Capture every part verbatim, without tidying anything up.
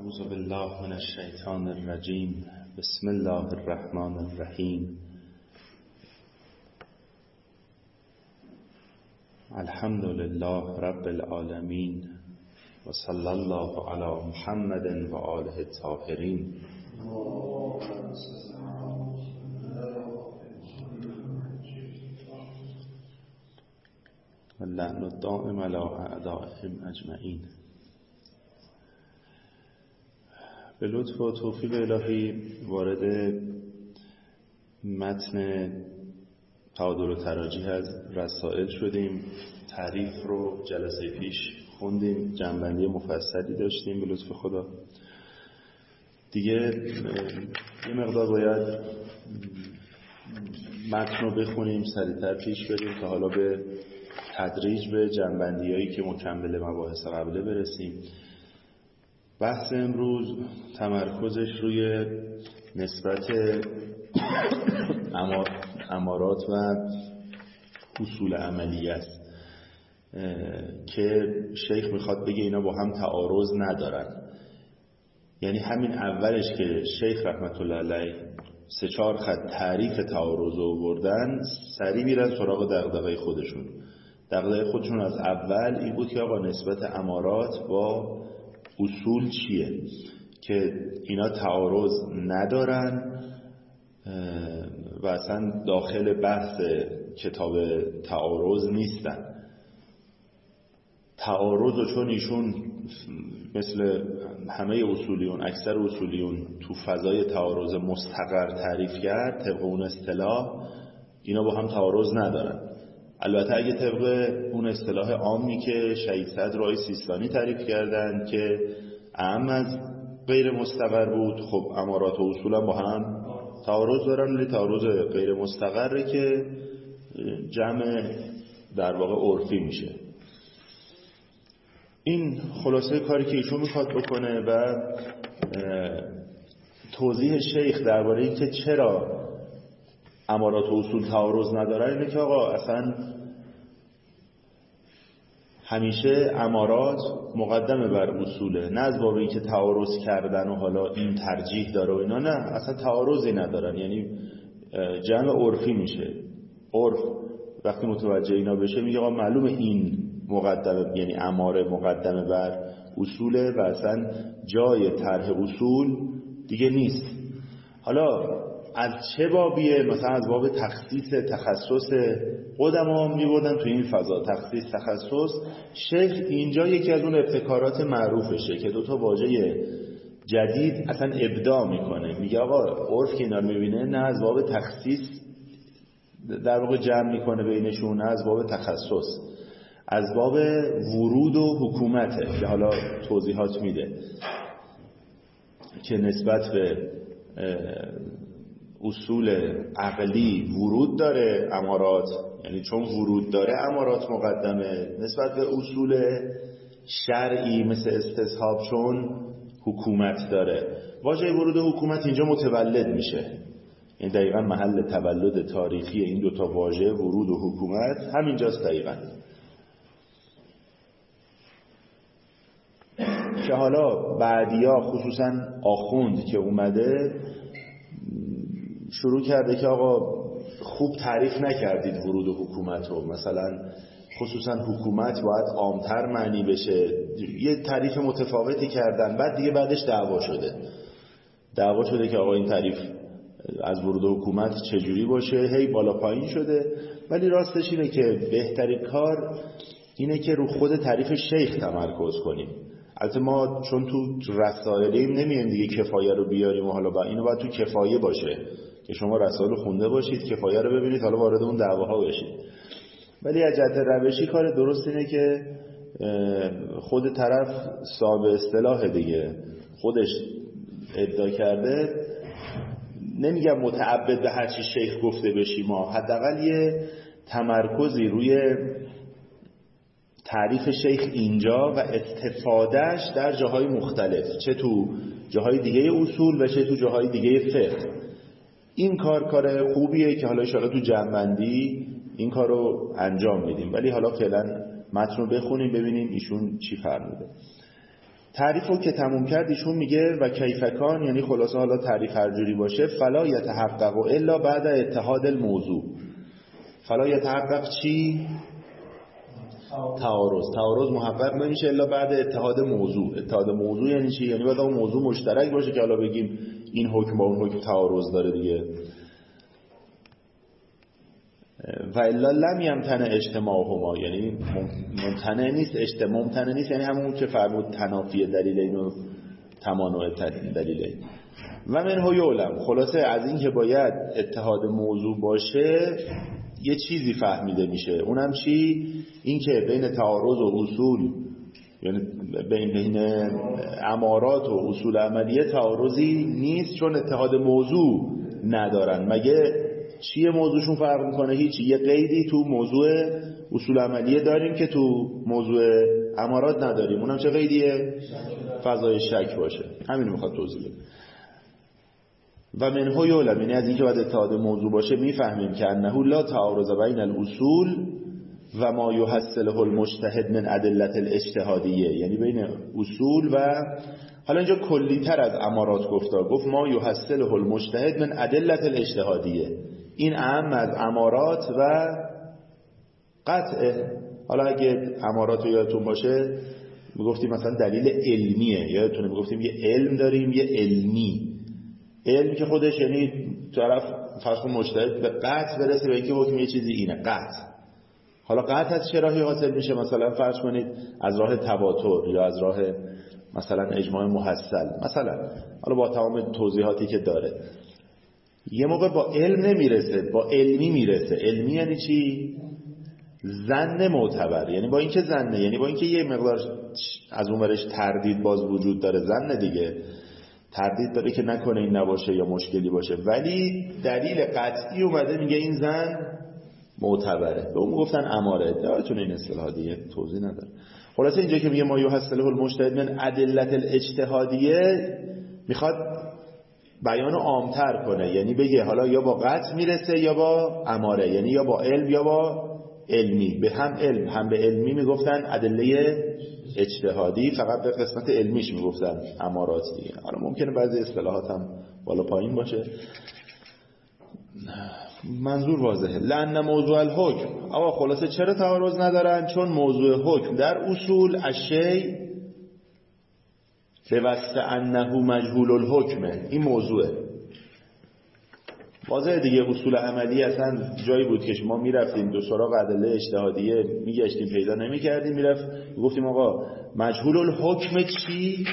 اعوذ بالله من الشیطان الرجیم. بسم الله الرحمن الرحیم. الحمد لله رب العالمین و صلی الله علی محمد و آله الطاهرین. و اللعن الدائم علی اعدائهم اجمعین. به لطف و توفیق الهی وارد متن تعادل و تراجیح از رسائل شدیم. تعریف رو جلسه پیش خوندیم، جنبندی مفصلی داشتیم به لطف خدا. دیگه یه مقدار باید متن رو بخونیم، سریعتر پیش بریم تا حالا به تدریج به جنبندی هایی که مکمل مباحث قبله برسیم. بحث امروز تمرکزش روی نسبت امارات و اصول عملی است که شیخ میخواد بگه اینا با هم تعارض ندارن. یعنی همین اولش که شیخ رحمت الله علیه سه چهار خط تعریف تعارض رو بردن، سریع میرن سراغ دغدغه خودشون. دغدغه خودشون از اول این بود که آقا نسبت امارات با اصول چیه، که اینا تعارض ندارن و اصلا داخل بحث کتاب تعارض نیستن. تعارض رو چون ایشون مثل همه اصولیون، اکثر اصولیون تو فضای تعارض مستقر تعریف کرد، طبق اون اصطلاح اینا با هم تعارض ندارن. البته اگه طبق اون اصطلاح عامی که شهید صدر آقای سیستانی تعریف کردن که اهم از غیر مستقر بود، خب امارات و اصولا با هم تعارض دارن، ولی تعارض غیر مستقره که جمع در واقع عرفی میشه. این خلاصه کاری که ایشون میخواد بکنه و توضیح شیخ درباره این که چرا امارات و اصول تعارض ندارن اینه که آقا اصلا همیشه امارات مقدمه بر اصوله، نه از باب اینکه تعارض کردن و حالا این ترجیح داره و اینا، نه اصلا تعارضی ندارن. یعنی جمع عرفی میشه. عرف وقتی متوجه اینا بشه میگه آقا معلومه این مقدمه، یعنی اماره مقدمه بر اصوله و اصلا جای طرح اصول دیگه نیست. حالا از چه بابیه؟ مثلا از باب تخصیص تخصص قدما میبردن تو این فضا، تخصیص تخصص. شیخ اینجا یکی از اون ابتکارات معروفشه که دوتا واژه جدید اصلا ابداع میکنه. میگه آقا عرف که اینا رو میبینه نه از باب تخصیص در واقع جمع میکنه بینشون، نه از باب تخصص، از باب ورود و حکومته که حالا توضیحات میده که نسبت به اصول عقلی ورود داره امارات، یعنی چون ورود داره امارات مقدمه نسبت به اصول شرعی مثل استصحاب چون حکومت داره. واژه ورود و حکومت اینجا متولد میشه، این دقیقا محل تولد تاریخی این دوتا واژه ورود و حکومت همینجاست دقیقا. که حالا بعدیا خصوصا آخوند که اومده شروع کرده که آقا خوب تعریف نکردید ورود و حکومت رو، مثلا خصوصا حکومت باید عامتر معنی بشه، یه تعریف متفاوتی کردن. بعد دیگه بعدش دعوا شده دعوا شده که آقا این تعریف از ورود و حکومت چجوری باشه، هی بالا پایین شده. ولی راستش اینه که بهترین کار اینه که رو خود تعریف شیخ تمرکز کنیم. البته ما چون تو رسائلیم نمیایم دیگه کفایه رو بیاریم و حالا با اینو باید تو کفایه باشه که شما رسائل خونده باشید، کفایه رو ببینید، حالا وارد اون دعواها بشید. ولی از جهت روشی کار درست اینه که خود طرف صاحب اصطلاح دیگه خودش ابداع کرده، نمیگم متعبد به هر چی شیخ گفته بشیم، ما حداقل یه تمرکزی روی تعریف شیخ اینجا و استفادهش در جاهای مختلف، چه تو جاهای دیگه اصول و چه تو جاهای دیگه فقه. این کار کار خوبیه که حالا ان شاءالله تو جمع‌بندی این کار رو انجام میدیم. ولی حالا فعلا متن رو بخونیم ببینیم ایشون چی فرموده. تعریف رو که تموم کرد ایشون میگه و کیفکان، یعنی خلاصه حالا تعریف هر جوری باشه، فلا یتحقق الا بعد اتحاد الموضوع. فلا یتحقق چی؟ تعارض. تعارض محقق نمیشه الا بعد اتحاد موضوع. اتحاد موضوع یعنی چی؟ یعنی باید اون موضوع مشترک باشه که حالا بگیم این حکم با اون حکم تعارض داره دیگه. و الا لم یمتنع اجتماعهما، یعنی ممتنع نیست، اجتماع ممتنع نیست، یعنی همون که فرمود تنافی دلیلین و تمانع دلیلین. و منه یعلم، خلاصه از این که باید اتحاد موضوع باشه یه چیزی فهمیده میشه، اونم چی؟ این که بین تعارض و اصول، یعنی بین بین امارات و اصول عملیه تعارضی نیست، چون اتحاد موضوع ندارن. مگه چیه موضوعشون فرق میکنه؟ هیچی. یه قیدی تو موضوع اصول عملیه داریم که تو موضوع امارات نداریم، اونم چه قیدیه؟ فضای شک باشه. همین میخواد توضیح بده. و منه یعلم، یعنی از اینکه باید اتحاد موضوع باشه میفهمیم که انه لا تعارض بین الاصول و ما یحصله المجتهد من ادله الاجتهادیه، یعنی بین اصول و، حالا اینجا کلی‌تر از امارات گفتا، گفت ما یحصله المجتهد من ادله الاجتهادیه، این اهم از امارات و قطعه. حالا اگه امارات رو یادتون باشه میگفتیم مثلا دلیل علمیه، یادتونه میگفتیم یه علم داریم یه علمی. علم که خودش یعنی طرف فرض مجتهد به قطع برسه به اینکه حکم یه چیزی اینه، قطع. حالا قطع از چه راهی حاصل میشه؟ مثلا فرض کنید از راه تواتر یا از راه مثلا اجماع محصل مثلا، حالا با تمام توضیحاتی که داره. یه موقع با علم نمیرسه، با علمی میرسه. علمی یعنی چی؟ ظن معتبر، یعنی با اینکه ظنه، یعنی با اینکه یه مقدار از اونورش تردید باز وجود داره، ظن دیگه، تردید داره که نکنه این نباشه یا مشکلی باشه، ولی دلیل قطعی اومده میگه این ظن معتبره. به اون گفتن اماره. یادتونه این اصطلاح دیگه توضیح نداره. خلاصه اینجا که میگه ما یحصله المجتهد من ادله الاجتهادیه، میخواد بیانو عامتر کنه، یعنی بگه حالا یا با قطع میرسه یا با اماره، یعنی یا با علم یا با علمی. به هم علم هم به علمی میگفتن ادله اجتهادی، فقط به قسمت علمیش میگفتن امارات دیگه. حالا ممکنه بعضی اصطلاحات هم بالا پایین باشه، منظور واضحه. لأن موضوع الحکم، آقا خلاصه چرا تعارض ندارن؟ چون موضوع حکم در اصول الشیء به واسطه انه مجهول الحکمه، این موضوعه. واضحه دیگه. اصول عملی اصلا جایی بود که ما میرفتیم دو سراغ ادله اجتهادیه میگشتیم پیدا نمیکردیم، میرفت گفتیم آقا مجهول الحکم چی؟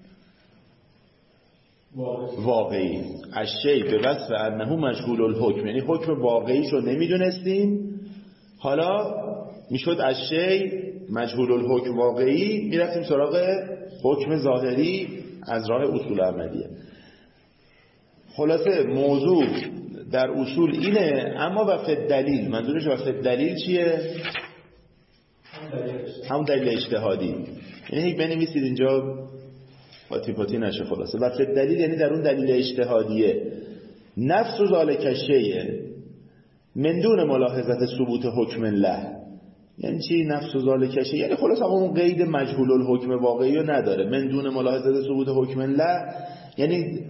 واقعی. الشیء به وصف انه مجهول الحکم، یعنی حکم واقعیشو نمیدونستیم، حالا میشد الشیء مجهول الحکم واقعی، میرفتیم سراغ حکم ظاهری از راه اصول عملیه. خلاصه موضوع در اصول اینه، اما وفق دلیل، منظورش وفق دلیل چیه؟ همون دلیل اجتهادی. یعنی یک بنویسید اینجا پاتی پاتی نشه. خلاصه وفق دلیل یعنی در اون دلیل اجتهادیه نفس و ذالک شیء من دون ملاحظه ثبوت حکم الله. یعنی چی نفس و ذالک شیء؟ یعنی خلاص اون قید مجهول الحکم واقعی رو نداره. من دون ملاحظه ثبوت حکم الله یعنی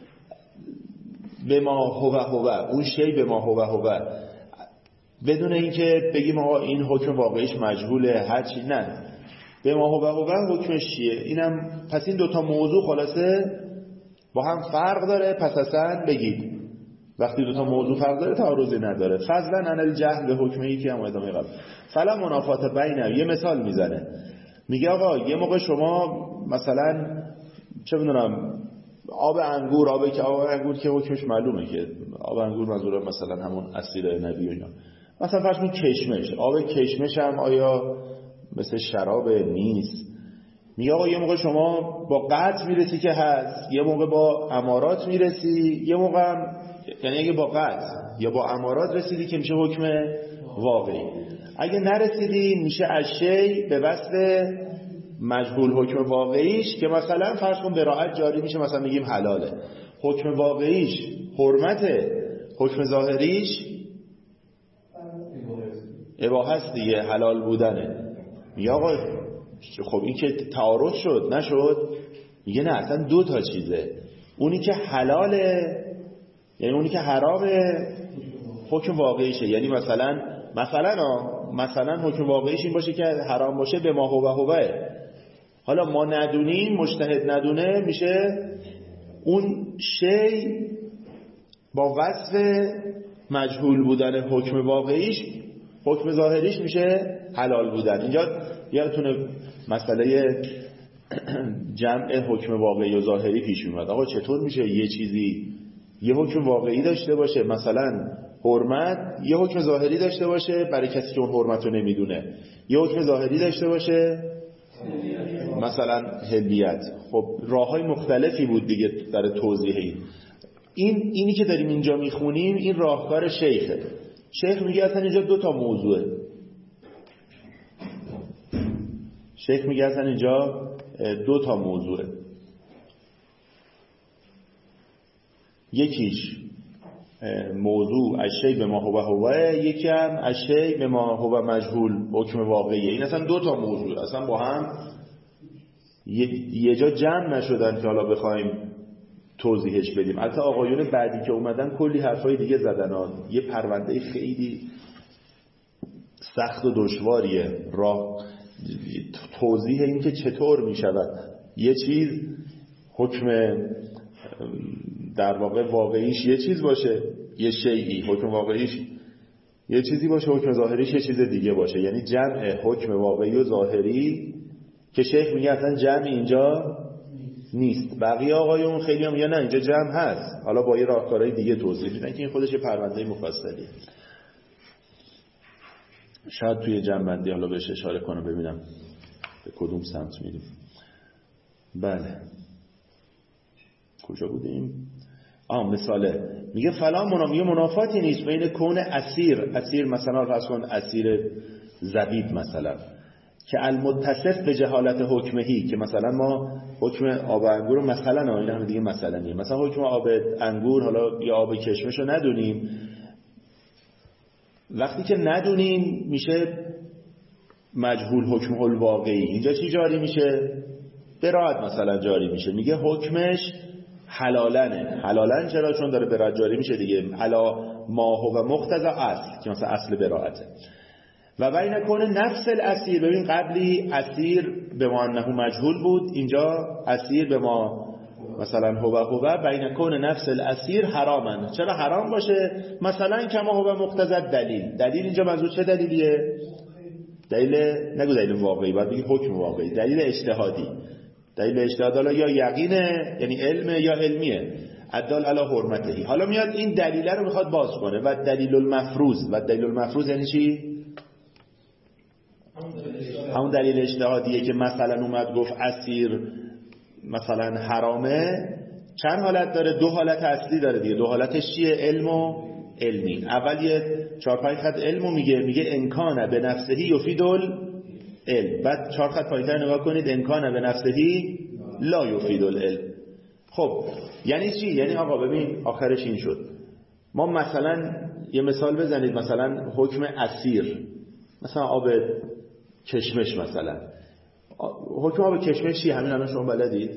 به ما هو هو، اون شی به ما هو هو، بدون اینکه بگیم آقا این حکم واقعیش مجهوله هر چی، نه، به ما هو هو حکمش چیه. اینم پس این دوتا موضوع خلاصه با هم فرق داره. پس اصلا بگید وقتی دوتا موضوع فرق داره تعارضی نداره. فضلا عن الجهل به حکمی که هم ادامه قبل فلا منافات بینه. یه مثال میزنه، میگه آقا یه موقع شما مثلا چه بدونم آب انگور، آب که آب انگور که حکمش معلومه که آب انگور منظوره مثلا همون عصیر نبی و اینا، مثلا فرض کن کشمش، آب کشمش هم آیا مثل شراب نیست؟ میگه آقا یه موقع شما با قطع میرسی که هست، یه موقع با امارات میرسی، یه موقع هم یعنی اگه با قطع یا با امارات رسیدی که میشه حکم واقعی، اگه نرسیدی میشه الشیء به وصف مجهول حکم واقعیش که مثلا فرض کن براءت جاری میشه، مثلا میگیم حلاله، حکم واقعیش حرمته، حکم ظاهریش اباحه است دیگه، حلال بودنه. میگه آقا خب این که تعارض شد نشد؟ میگه نه، اصلا دو تا چیزه. اونی که حلاله یعنی اونی که حرامه حکم واقعیشه. یعنی مثلا مثلا مثلا حکم واقعیش این باشه که حرام باشه به ما هو هوه. حالا ما ندونیم، مجتهد ندونه، میشه اون شی با وصف مجهول بودن حکم واقعیش، حکم ظاهریش میشه حلال بودن. اینجا یادتونه مسئله جمع حکم واقعی و ظاهری پیش میاد. آقا چطور میشه یه چیزی یه حکم واقعی داشته باشه، مثلا حرمت، یه حکم ظاهری داشته باشه برای کسی که اون حرمت رو نمیدونه، یه حکم ظاهری داشته باشه مثلا حلیت. خب راههای مختلفی بود دیگه در توضیح این. این اینی که داریم اینجا میخونیم این راهکار شیخه. شیخ میگه اصلا اینجا دو تا موضوعه. شیخ میگه اصلا اینجا دو تا موضوعه. یکیش موضوع اشی به ما هو هوه، یکی هم اشی به ما هو مجهول حکم واقعیه. این اصلا دو تا موضوع اصلا با هم یه جا جمع نشدن که حالا بخوایم توضیحش بدیم. البته آقایون بعدی که اومدن کلی حرفای دیگه زدن ها. یه پرونده خیلی سخت و دشواریه راه توضیح این که چطور می شود یه چیز حکم در واقع واقعیش یه چیز باشه، یه شیئی حکم واقعیش یه چیزی باشه، حکم ظاهریش یه چیز دیگه باشه. یعنی جمع حکم واقعی و ظاهری که شیخ میگه اصلا جمع اینجا نیست. بقیه آقایون خیلی هم میگن نه اینجا جمع هست، حالا با یه راهکارهای دیگه توضیح میدن که این خودش یه پرونده مفصلیه. شاید توی جمع‌بندی حالا بهش اشاره کنم ببینم به کدوم سمت میریم. بله کجا بودیم؟ آه مثاله میگه فلان منامیه منافاتی نیست بین کون اسیر اسیر مثلا فرض کن اسیر زبیب مثلا که المتصف به جهالت حکمهی، که مثلا ما حکم آب انگور مثلا این هم دیگه مثلا نیه، مثلا حکم آب انگور حالا یا آب کشمش رو ندونیم. وقتی که ندونیم میشه مجهول حکم الواقعی. اینجا چی جاری میشه؟ برات مثلا جاری میشه. میگه حکمش حلالنه. حلالن چرا؟ چون داره برات جاری میشه دیگه. علا ما هو مقتضی اصل که مثلا اصل براته. و بین کنه نفس الاسیر. ببین قبلی اسیر به ما انه مجهول بود، اینجا اسیر به ما مثلا هو هو بین کنه نفس الاسیر حرامن. چرا حرام باشه؟ مثلا کما هو مقتضی دلیل. دلیل اینجا منظور چه دلیلیه؟ دلیل نگو دلیل واقعی، باید بگی حکم واقعی. دلیل اجتهادی. دلیل اجتهاد یا یقینه یعنی علمه یا علمیه عدال علی حرمتهی. حالا میاد این دلیل رو میخواد باز کنه. و دلیل المفروض. و دلیل المفروض یعنی چی؟ همون دلیل اجتهادیه که مثلا اومد گفت اسیر مثلا حرامه. چند حالت داره؟ دو حالت اصلی داره دیگه. دو حالتش چیه؟ علم و علمی. اول یه چهار پنج خط علمو میگه میگه انکانه به نفسهی یفیدل علم. بعد چهار خط پایین‌تر نگاه کنید انکانه به نفسهی لا یفیدل علم. خب یعنی چی؟ یعنی آقا ببین آخرش این شد. ما مثلا یه مثال بزنید، مثلا حکم اسیر مثلا آب کشمش، مثلا حکم آب کشمش چی؟ همین الان شما بلدید؟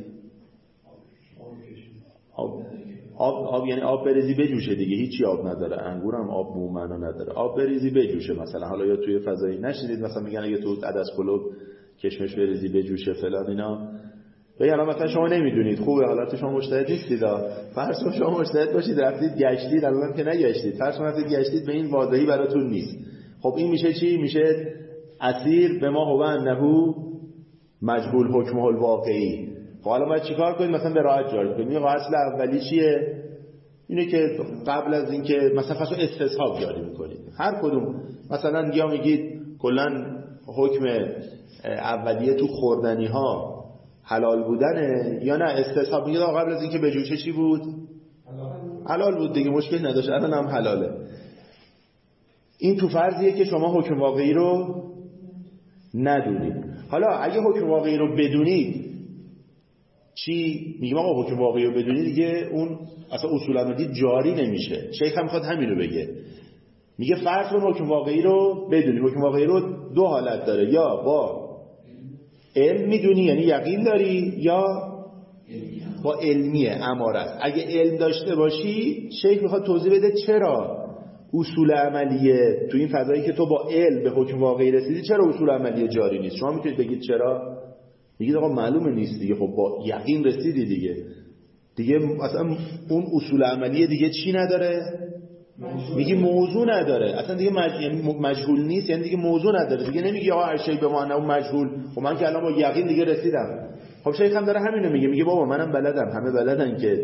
آب آب آب یعنی آب بریزی بجوشه دیگه، هیچی آب نداره. انگور هم آب به معنا نداره. آب بریزی بجوشه مثلا. حالا یا توی فضایی نشدید مثلا میگن اگه تو عدس پلو کشمش بریزی بجوشه فلان اینا. ببین الان مثلا شما نمیدونید، خوبه حالت شما مجتهد نیستید. فرض کن شما مجتهد باشید رفتید گشتید، الان که نگشتید، فرض کن رفتید گشتید به این واضحی براتون نیست. خب این میشه چی؟ میشه اسیر به ما هو انه مجهول حکمه الواقعی. خب حالا باید چیکار کنید؟ مثلا به راحت جاری کنید. میگه اصل اولی چیه؟ اینه که قبل از اینکه مثلا فصل استصحاب جاری میکنید. هر کدوم مثلا یا میگید کلا حکم اولیه تو خوردنی ها حلال بودنه، یا نه استصحاب میگید قبل از اینکه بجوشه چی بود؟ حلال بود دیگه، مشکل نداشت، الان هم حلاله. این تو فرضیه که شما حکم واقعی رو ندونید. حالا اگه حکم واقعی رو بدونید چی؟ میگم آقا حکم واقعی رو بدونید دیگه اون اصلا اصولا دید جاری نمیشه. شیخ هم میخواد همین رو بگه. میگه فرض کن حکم واقعی رو بدونید. حکم واقعی رو دو حالت داره، یا با علم میدونی یعنی یقین داری یا با علمیه امارت. اگه علم داشته باشی شیخ میخواد توضیح بده چرا اصول عملیه تو این فضایی که تو با علم به حکم واقعی رسیدی چرا اصول عملیه جاری نیست. شما میتونید بگید چرا؟ میگید آقا معلومه نیست دیگه. خب با یقین رسیدی دیگه دیگه اصلا اون اصول عملیه دیگه چی نداره؟ میگی موضوع نداره اصلا دیگه مج... مجهول نیست یعنی دیگه موضوع نداره دیگه. نمیگی آقا هر شی به معنی اون مجهول. خب من که الان با یقین دیگه رسیدم. خب شیخ هم داره همینو میگه. میگه بابا منم بلدم همه بلدن که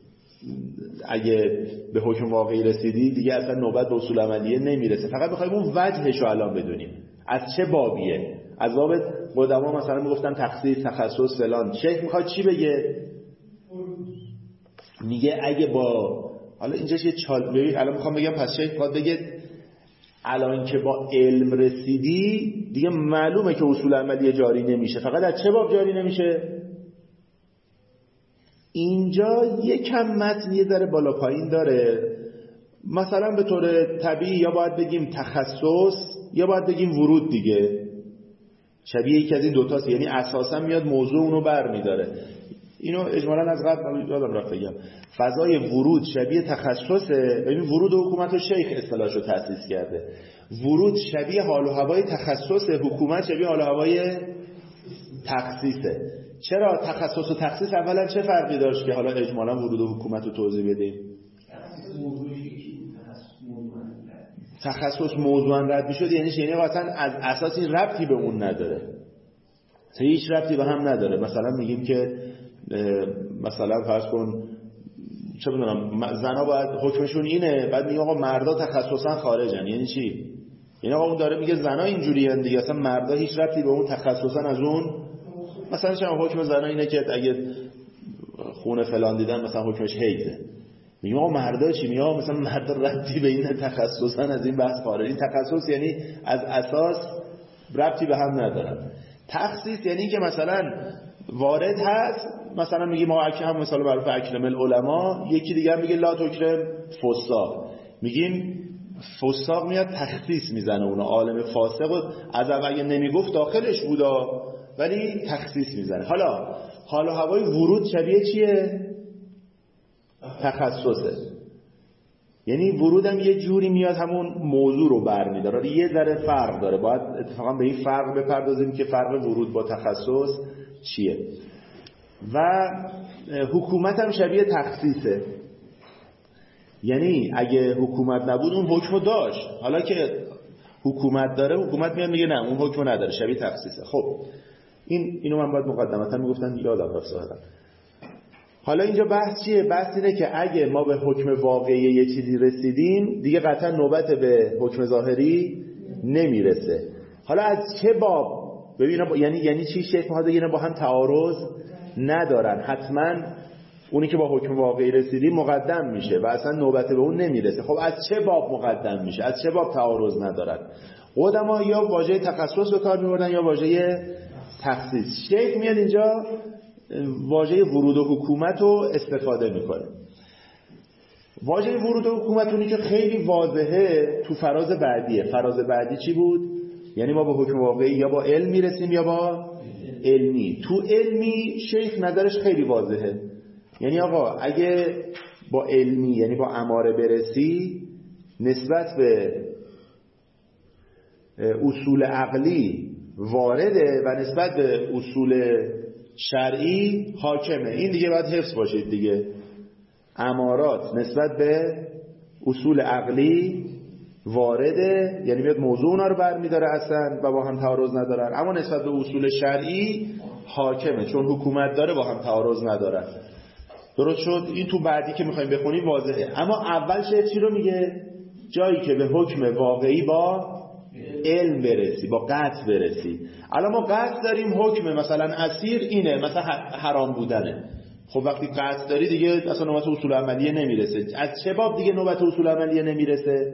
اگه به حکم واقعی رسیدی دیگه اصلا نوبت به اصول عملیه نمیرسه. فقط میخوایم اون وجهشو الان بدونیم از چه بابیه. از باب قدما مثلا میگفتن تخصیص تخصص فلان. شیخ میخواد چی بگه؟ میگه اگه با حالا اینجاش یه چال ببین الان میخوام بگم پس شیخ میخواد بگه الان که با علم رسیدی دیگه معلومه که اصول عملیه جاری نمیشه. فقط از چه باب جاری نمیشه؟ اینجا یکم متن یه ذره بالا پایین داره. مثلا به طور طبیعی یا باید بگیم تخصص یا باید بگیم ورود دیگه. شبیه یکی از این دوتاست. یعنی اساسا میاد موضوع اونو بر میداره. اینو اجمالاً از قبل یادم رفت بگم. فضای ورود شبیه تخصصه. ببین ورود حکومت و شیخ اصطلاحشو تأسیس کرده. ورود شبیه حال و هوای تخصص، حکومت شبیه حال و هوای تخصیصه. چرا تخصص و تخصیص اولا چه فرقی داشت که حالا اجمالاً ورود و حکومت رو توضیح بدیم؟ تخصص موضوعاً رد میشد یعنی چی؟ یعنی اصلا از اساس این ربطی به اون نداره. هیچ ربطی به هم نداره. مثلا میگیم که مثلا فرض کن چه بدونم زنا باید حکمشون اینه بعد میگه آقا مردا تخصصا خارجن. یعنی چی؟ یعنی آقا اون داره میگه زنا اینجوری ان دیگه اصلا مردا هیچ ربطی به اون تخصصا از اون. مثلا چرا حکم زنا اینه که اگه خون فلان دیدن مثلا حکمش حیضه. میگه آقا مردا چی؟ میگه مثلا مردا ربطی به این تخصصا از این بحث خارج. این تخصص یعنی از اساس ربطی به هم ندارن. تخصیص یعنی که مثلا وارد هست مثلا میگه ما هم مثلا معروف اکرم العلماء. یکی دیگه میگه لا تکرم فساق. میگیم فساق میاد تخصیص میزنه اونو. عالم فاسق از اول نمیگفت داخلش بودا ولی تخصیص میزنه. حالا حالا هوای ورود شبیه چیه؟ تخصصه. یعنی ورودم یه جوری میاد همون موضوع رو برمیداره. یه ذره فرق داره. باید اتفاقا به این فرق بپردازیم که فرق ورود با تخصص چیه. و حکومت هم شبیه تخصیصه. یعنی اگه حکومت نبود اون حکمو داشت. حالا که حکومت داره حکومت میاد میگه نه اون حکمو نداره شبیه تخصیصه. خب این اینو من باید مقدمتا میگفتن یادم رفت ظاهرا. حالا اینجا بحث چیه؟ بحث اینه که اگه ما به حکم واقعی یه چیزی رسیدیم دیگه قطعا نوبت به حکم ظاهری نمیرسه. حالا از چه باب؟ ببین یعنی یعنی چی؟ شیخ میخواد بگه با هم تعارض ندارن. حتما اونی که با حکم واقعی رسیدیم مقدم میشه و اصلا نوبت به اون نمیرسه. خب از چه باب مقدم میشه؟ از چه باب تعارض ندارن؟ قدما یا واژه تخصص به کار میبردن یا واژه تخصیص. شیخ میاد اینجا واژه ورود و حکومت رو استفاده میکنه. واژه ورود و حکومت اونی که خیلی واضحه تو فراز بعدیه. فراز بعدی چی بود؟ یعنی ما با حکم واقعی یا با علم میرسیم یا با علمی. تو علمی شیخ نظرش خیلی واضحه. یعنی آقا اگه با علمی یعنی با اماره برسی نسبت به اصول عقلی وارده و نسبت به اصول شرعی حاکمه. این دیگه باید حفظ باشید دیگه. امارات نسبت به اصول عقلی وارده یعنی میاد موضوع اونا رو برمیداره اصلا و با هم تعارض ندارن. اما نسبت به اصول شرعی حاکمه چون حکومت داره با هم تعارض ندارن. درست شد؟ این تو بعدی که میخوایم بخونیم واضحه. اما اول شیخ چی رو میگه؟ جایی که به حکم واقعی با علم برسی با قطع برسی. الان ما قطع داریم حکم مثلا اسیر اینه مثلا حرام بودنه. خب وقتی قطع داری دیگه اصلا نوبت اصول عملیه نمیرسه. از چه باب دیگه نوبت اصول عملیه نمیرسه؟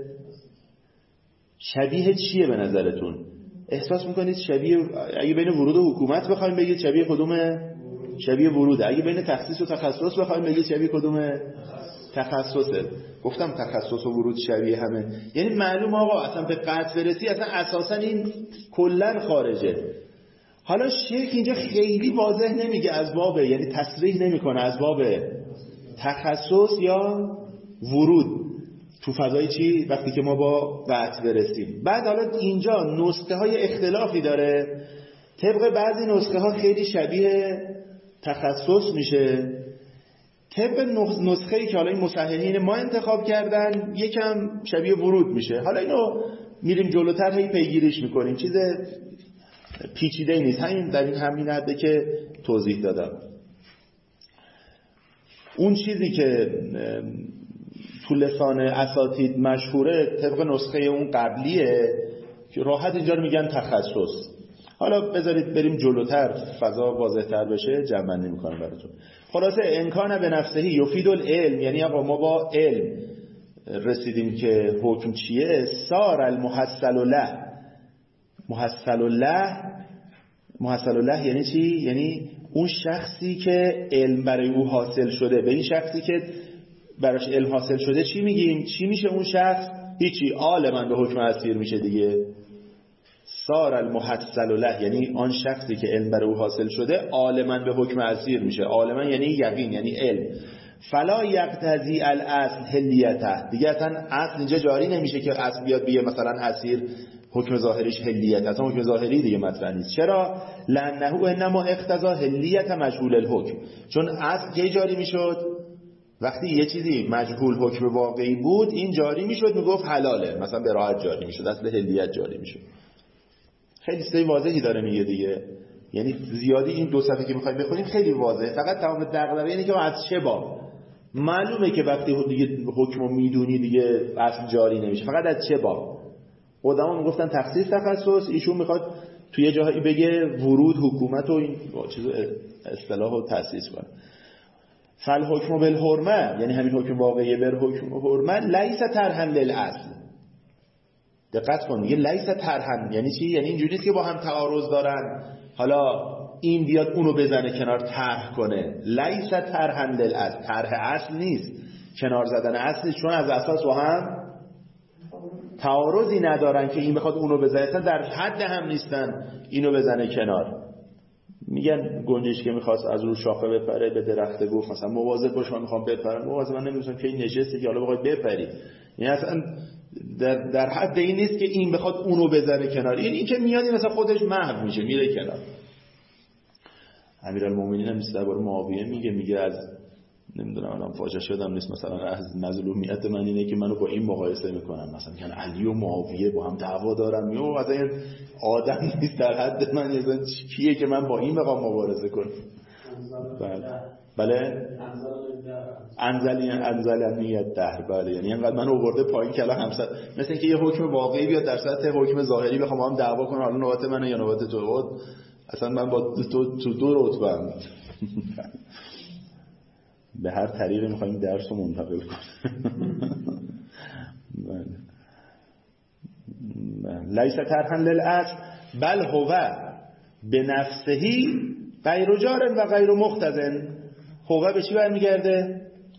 شبیه چیه به نظرتون؟ احساس میکنید شبیه اگه بین ورود و حکومت بخوایم بگید شبیه کدومه؟ شبیه وروده. اگه بین تخصیص و تخصص بخوایم بگید شبیه کدومه؟ تخصصه. گفتم تخصص و ورود شبیه همه. یعنی معلوم آقا اصلا به قطع برسی اصلا اساسا این کلن خارجه. حالا شیخ اینجا خیلی واضح نمیگه از باب، یعنی تصریح نمیکنه از باب تخصص یا ورود تو فضای چی وقتی که ما با قطع برسیم. بعد حالا اینجا نسخه های اختلافی داره، طبق بعضی نسخه ها خیلی شبیه تخصص میشه، طبق نسخه‌ای که حالا این مصححین ما انتخاب کردن یکم شبیه ورود میشه. حالا اینو میریم جلوتر هی پیگیریش میکنیم، چیز پیچیده‌ای نیست، همین در این همین حده که توضیح دادم. اون چیزی که تو لسان اساتید مشهوره طبق نسخه اون قبلیه که راحت اینجا رو میگن تخصص. حالا بذارید بریم جلوتر فضا واضح‌تر بشه، جمع نمی‌کنم براتون. خلاصه امکان به نفسه یفید العلم، یعنی آقا ما با علم رسیدیم که حکم چیه. سار المحصل له، محصل له محصل له یعنی چی؟ یعنی اون شخصی که علم برای او حاصل شده. به این شخصی که براش علم حاصل شده چی میگیم؟ چی میشه اون شخص؟ هیچی، عالماً به حکم اسیر میشه دیگه. سار المحصل له یعنی آن شخصی که علم برای او حاصل شده عالماً به حکم اسیر میشه. عالماً یعنی یقین، یعنی علم. فلا یقتضی الاصل حلیته، دیگه اصلا اصل اینجا جاری نمیشه که اصل بیاد بیه مثلا اسیر حکم ظاهریش حلیت، اصلا حکم ظاهری دیگه مطرح نیست. چرا؟ لانه انما اقتضا حلیت مجهول الحکم، چون اصل کی جاری میشد؟ وقتی یه چیزی مجهول حکم واقعی بود این جاری میشد، میگفت حلاله، مثلا به راحت جاری میشد، اصل حلیت جاری میشد. خیلی سه واضحی داره میگه دیگه، یعنی زیادی این دو صفحه که میخوایم بخونیم خیلی واضحه، فقط تمام دغدغه اینه که از چه باب. معلومه که وقتی دیگه حکمو میدونی دیگه اصل جاری نمیشه، فقط از چه باب. قدما میگفتن تخصیص تخصص، ایشون میخواد توی جایی بگه ورود حکومت و این چیزو اصطلاحو تأسیس کنه. فل حکم بالحرمه یعنی همین حکم واقعی بر حکم حرمه لیس طرحا للاصل. دقت کن، میگه لیس طرحا یعنی چی؟ یعنی اینجوری نیست که با هم تعارض دارن حالا این بیاد اونو بزنه کنار طرح کنه. لیس طرحا للاصل، طرح اصل نیست، کنار زدن اصل نیست، چون از اساس با هم تعارضی ندارن که این بخواد اونو بزنه، اصلا در حد هم نیستن اینو بزنه کنار. میگن گنجش که میخواست از رو شاخه بپره به درخت گفت مثلا مواظب باش من میخوام بپرم، مواظب من نمیدونم که این نشسته که حالا بخواد بپری. یعنی اصلا در, در حد این نیست که این بخواد اونو بزنه کنار، یعنی این که میاد این مثلا خودش محو میشه میره کنار. امیرالمومنین هم مثلا برای معاویه میگه میگه از نمیدونم الان فاجعه شدم نیست، مثلا از مظلومیت من اینه که منو با این مقایسه میکنن، مثلا که علی و معاویه با هم دعوا دارن، میگه مثلا این آدم نیست در حد من، مثلا کیه که من با این بخوام مبارزه کنم. بله بله انزلی انزلنیت دهر، بله یعنی اینقدر من آورده پایین که الان همسر مثل اینکه یه حکم واقعی بیاد در سطح حکم ظاهری بخوام با هم دعوا کنن، حالا نوبت منه یا نوبت تو، اصلا من با تو تو دو رتبه‌ام. به هر طریقی میخوایم درس رو منتقل کنیم. لیس طرحا للاصل بل هو به نفسهی غیر جار و غیر مقتضن. هو به چی برمیگرده؟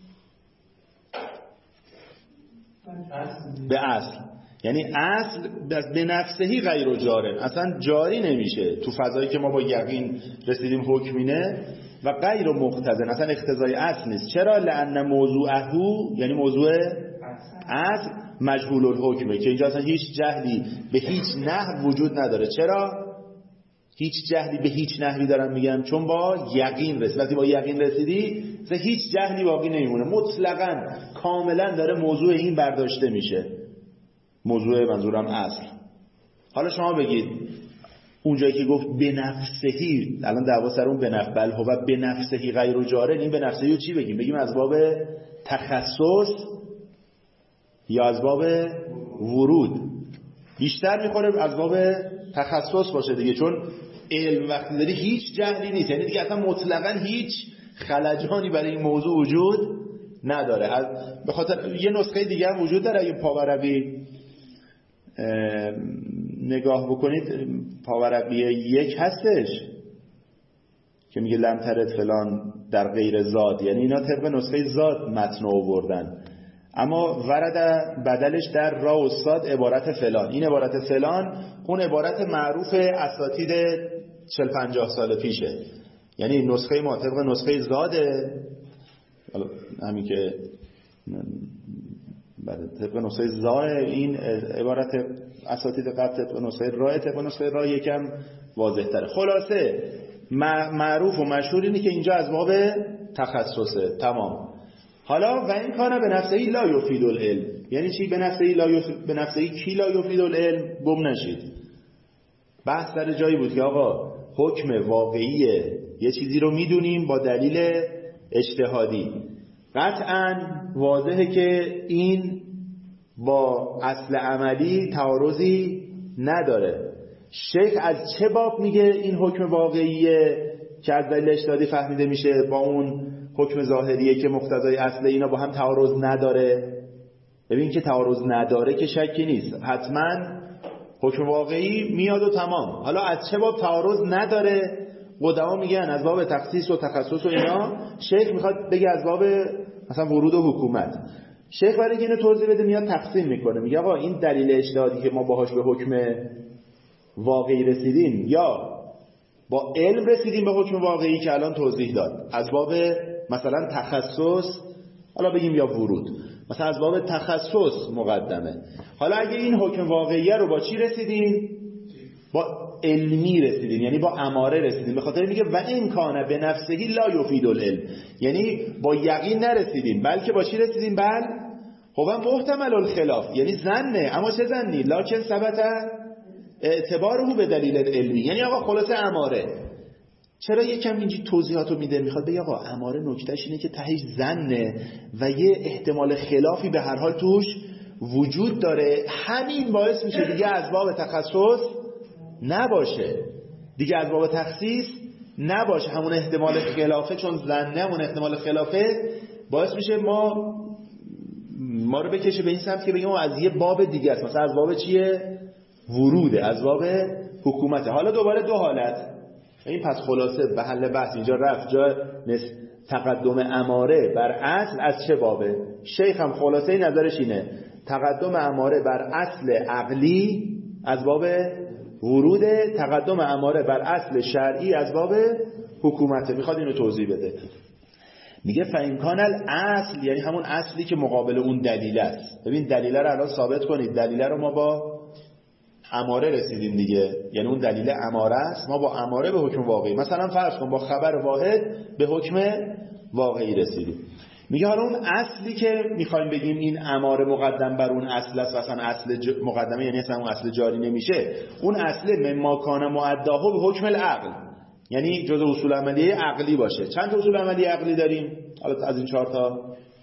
به اصل، یعنی اصل به نفسهی غیر جاره، اصلا جاری نمیشه تو فضایی که ما با یقین رسیدیم حکمینه، و غیر مقتضن اصلا اقتضای اصل نیست. چرا؟ لأن موضوعه یعنی موضوع اصل مجهول الحکمه، که اینجا اصلا هیچ جهلی به هیچ نحو وجود نداره. چرا؟ هیچ جهلی به هیچ نحوی دارم میگم چون با یقین رسید، وقتی با یقین رسیدی اصلا هیچ جهلی باقی نمیمونه، مطلقاً کاملا داره موضوع این برداشته میشه، موضوع منظورم اصل. حالا شما بگید اونجایی که گفت به نفسهی، الان دعوا سر اون به نفس بل هو به نفسهی غیر جاره، این به نفسهی رو چی بگیم؟ بگیم از باب تخصص یا از باب ورود؟ بیشتر میخوره از باب تخصص باشه دیگه، چون علم وقتی داری هیچ جهلی نیست، یعنی دیگه اصلا مطلقاً هیچ خلجانی برای این موضوع وجود نداره. به خاطر یه نسخه دیگه هم وجود داره، اگه پاورقی نگاه بکنید پاورقی یک هستش که میگه لم ترد فلان در غیر زاد، یعنی اینا طبق نسخه زاد متن آوردن، اما ورد بدلش در را و صاد عبارت فلان. این عبارت فلان اون عبارت معروف اساتید چهل پنجاه سال پیشه، یعنی نسخه ما طبق نسخه زاده، حالا همین که بعد طبق نسخه زاه این عبارت اساتید قبل طبق نسخه راه، طبق نسخه راه یکم واضح تره. خلاصه معروف و مشهور اینه که اینجا از باب تخصصه. تمام. حالا و این کار به نفسه لا یفید العلم، یعنی چی؟ به نفسه لا یفید، به نفسه کی لا یفید العلم؟ گم نشید. بحث در جایی بود که آقا حکم واقعیه، یه چیزی رو میدونیم با دلیل اجتهادی، قطعاً واضحه که این با اصل عملی تعارضی نداره. شیخ از چه باب میگه این حکم واقعیه که از دلیل اجتهادی فهمیده میشه با اون حکم ظاهریه که مقتضای اصل اینا با هم تعارض نداره؟ ببین که تعارض نداره که شکی نیست، حتما حکم واقعی میاد و تمام. حالا از چه باب تعارض نداره؟ قدما میگن از باب تخصیص و تخصص و اینا. شیخ میخواد بگه از باب مثلا ورود و حکومت. شیخ برای اینو توضیح بده میاد تقسیم میکنه، میگه آقا این دلیل اجتهادی که ما باهاش به حکم واقعی رسیدیم یا با علم رسیدیم به حکم واقعی که الان توضیح داد، از باب مثلا تخصص حالا بگیم یا ورود، مثلا از باب تخصص مقدمه. حالا اگه این حکم واقعیه رو با چی رسیدیم؟ با علمی رسیدیم، یعنی با اماره رسیدیم. به خاطر میگه و این کانه به نفسهی لا یفید العلم، یعنی با یقین نرسیدیم بلکه با چی رسیدیم؟ بل هو محتمل الخلاف، یعنی ظنه، اما چه ظنی؟ لکن ثبت اعتباره به دلیل علمی، یعنی آقا خلاصه اماره. چرا یکم اینجی توضیحاتو میده؟ میخواد بگه آقا اماره نکتهش اینه که تهش ظنه و یه احتمال خلافی به هر حال توش وجود داره، همین باعث میشه دیگه از باب تخصص نباشه، دیگه از باب تخصیص نباشه. همون احتمال خلافه، چون ظنه همون احتمال خلافه باعث میشه ما ما رو بکشه به این سمت که بگیم ما از یه باب دیگه است، مثلا از باب چیه؟ وروده، از باب حکومته. حالا دوباره دو حالت. این پس خلاصه به حل بحث اینجا رفت جا نس تقدم اماره بر اصل از چه بابه؟ شیخ هم خلاصه نظرش اینه تقدم اماره بر اصل عقلی از باب وروده، تقدم اماره بر اصل شرعی از باب حکومته. میخواد اینو توضیح بده. میگه فإمکان الاصل، یعنی همون اصلی که مقابل اون دلیل است. ببین دلیل رو الان ثابت کنید، دلیل رو ما با اماره رسیدیم دیگه، یعنی اون دلیل اماره است، ما با اماره به حکم واقعی، مثلا فرض کن با خبر واحد به حکم واقعی رسیدیم. میگه حالا اون اصلی که میخوایم بگیم این اماره مقدم بر اون اصل است، مثلا اصل ج... مقدمه، یعنی اصلا اون اصل جاری نمیشه، اون اصل مما کان معداه به حکم العقل، یعنی جزء اصول عملیه عقلی باشه. چند تا اصول عملی عقلی داریم؟ حالا از این چهار تا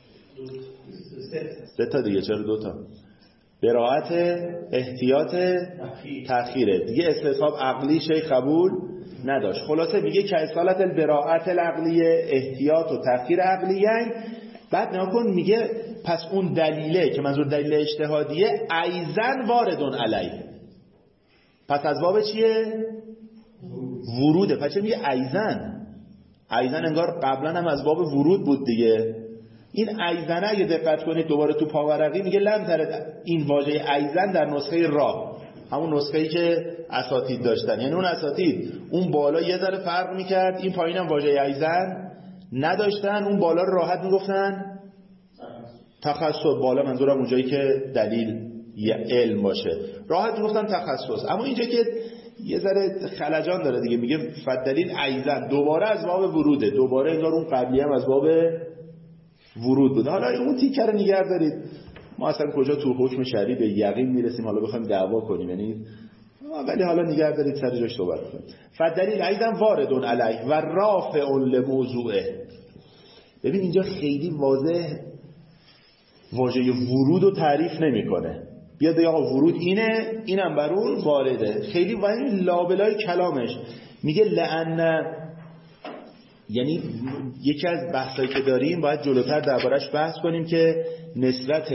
سه تا دیگه، چرا دو تا؟ براءت، احتیاط، تأخیره دیگه. استصحاب عقلی شیخ قبول نداشت. خلاصه میگه که اصالت البراءت العقلیه، احتیاط و تأخیر عقلیه. بعد نکن میگه پس اون دلیله که منظور دلیل اجتهادیه ایزن واردون علیه، پس از باب چیه؟ وروده. پس چه میگه ایزن؟ ایزن انگار قبلا هم از باب ورود بود دیگه. این ایزنه اگه دقت کنید دوباره تو پاورقی میگه لم ترد، این واژه ایزن در نسخه را، همون نسخه‌ای که اساتید داشتن، یعنی اون اساتید اون بالا یه ذره فرق میکرد، این پایین هم واژه ایزن نداشتن، اون بالا رو راحت میگفتن تخصص، بالا منظورم اونجایی که دلیل یا علم باشه راحت میگفتن تخصص. اما اینجا که یه ذره خلجان داره دیگه، میگه فدلیل ایزن، دوباره از باب وروده، دوباره انگار اون قبلی هم از باب ورود بود. حالا اون تیکه رو نگه دارید، ما اصلا کجا تو حکم شرعی به یقین میرسیم حالا بخوایم دعوا کنیم، یعنی ولی حالا نگه دارید سر جاش صحبت کنیم. فدلیل ایزن واردون علیه و رافع لموضوعه. ببین اینجا خیلی واضح واژه ورود رو تعریف نمیکنه، بیاد بگه آقا ورود اینه، اینم بر اون وارده. خیلی ولی لابلای کلامش میگه لأن، یعنی یکی از بحثایی که داریم باید جلوتر دربارش بحث کنیم که نسبت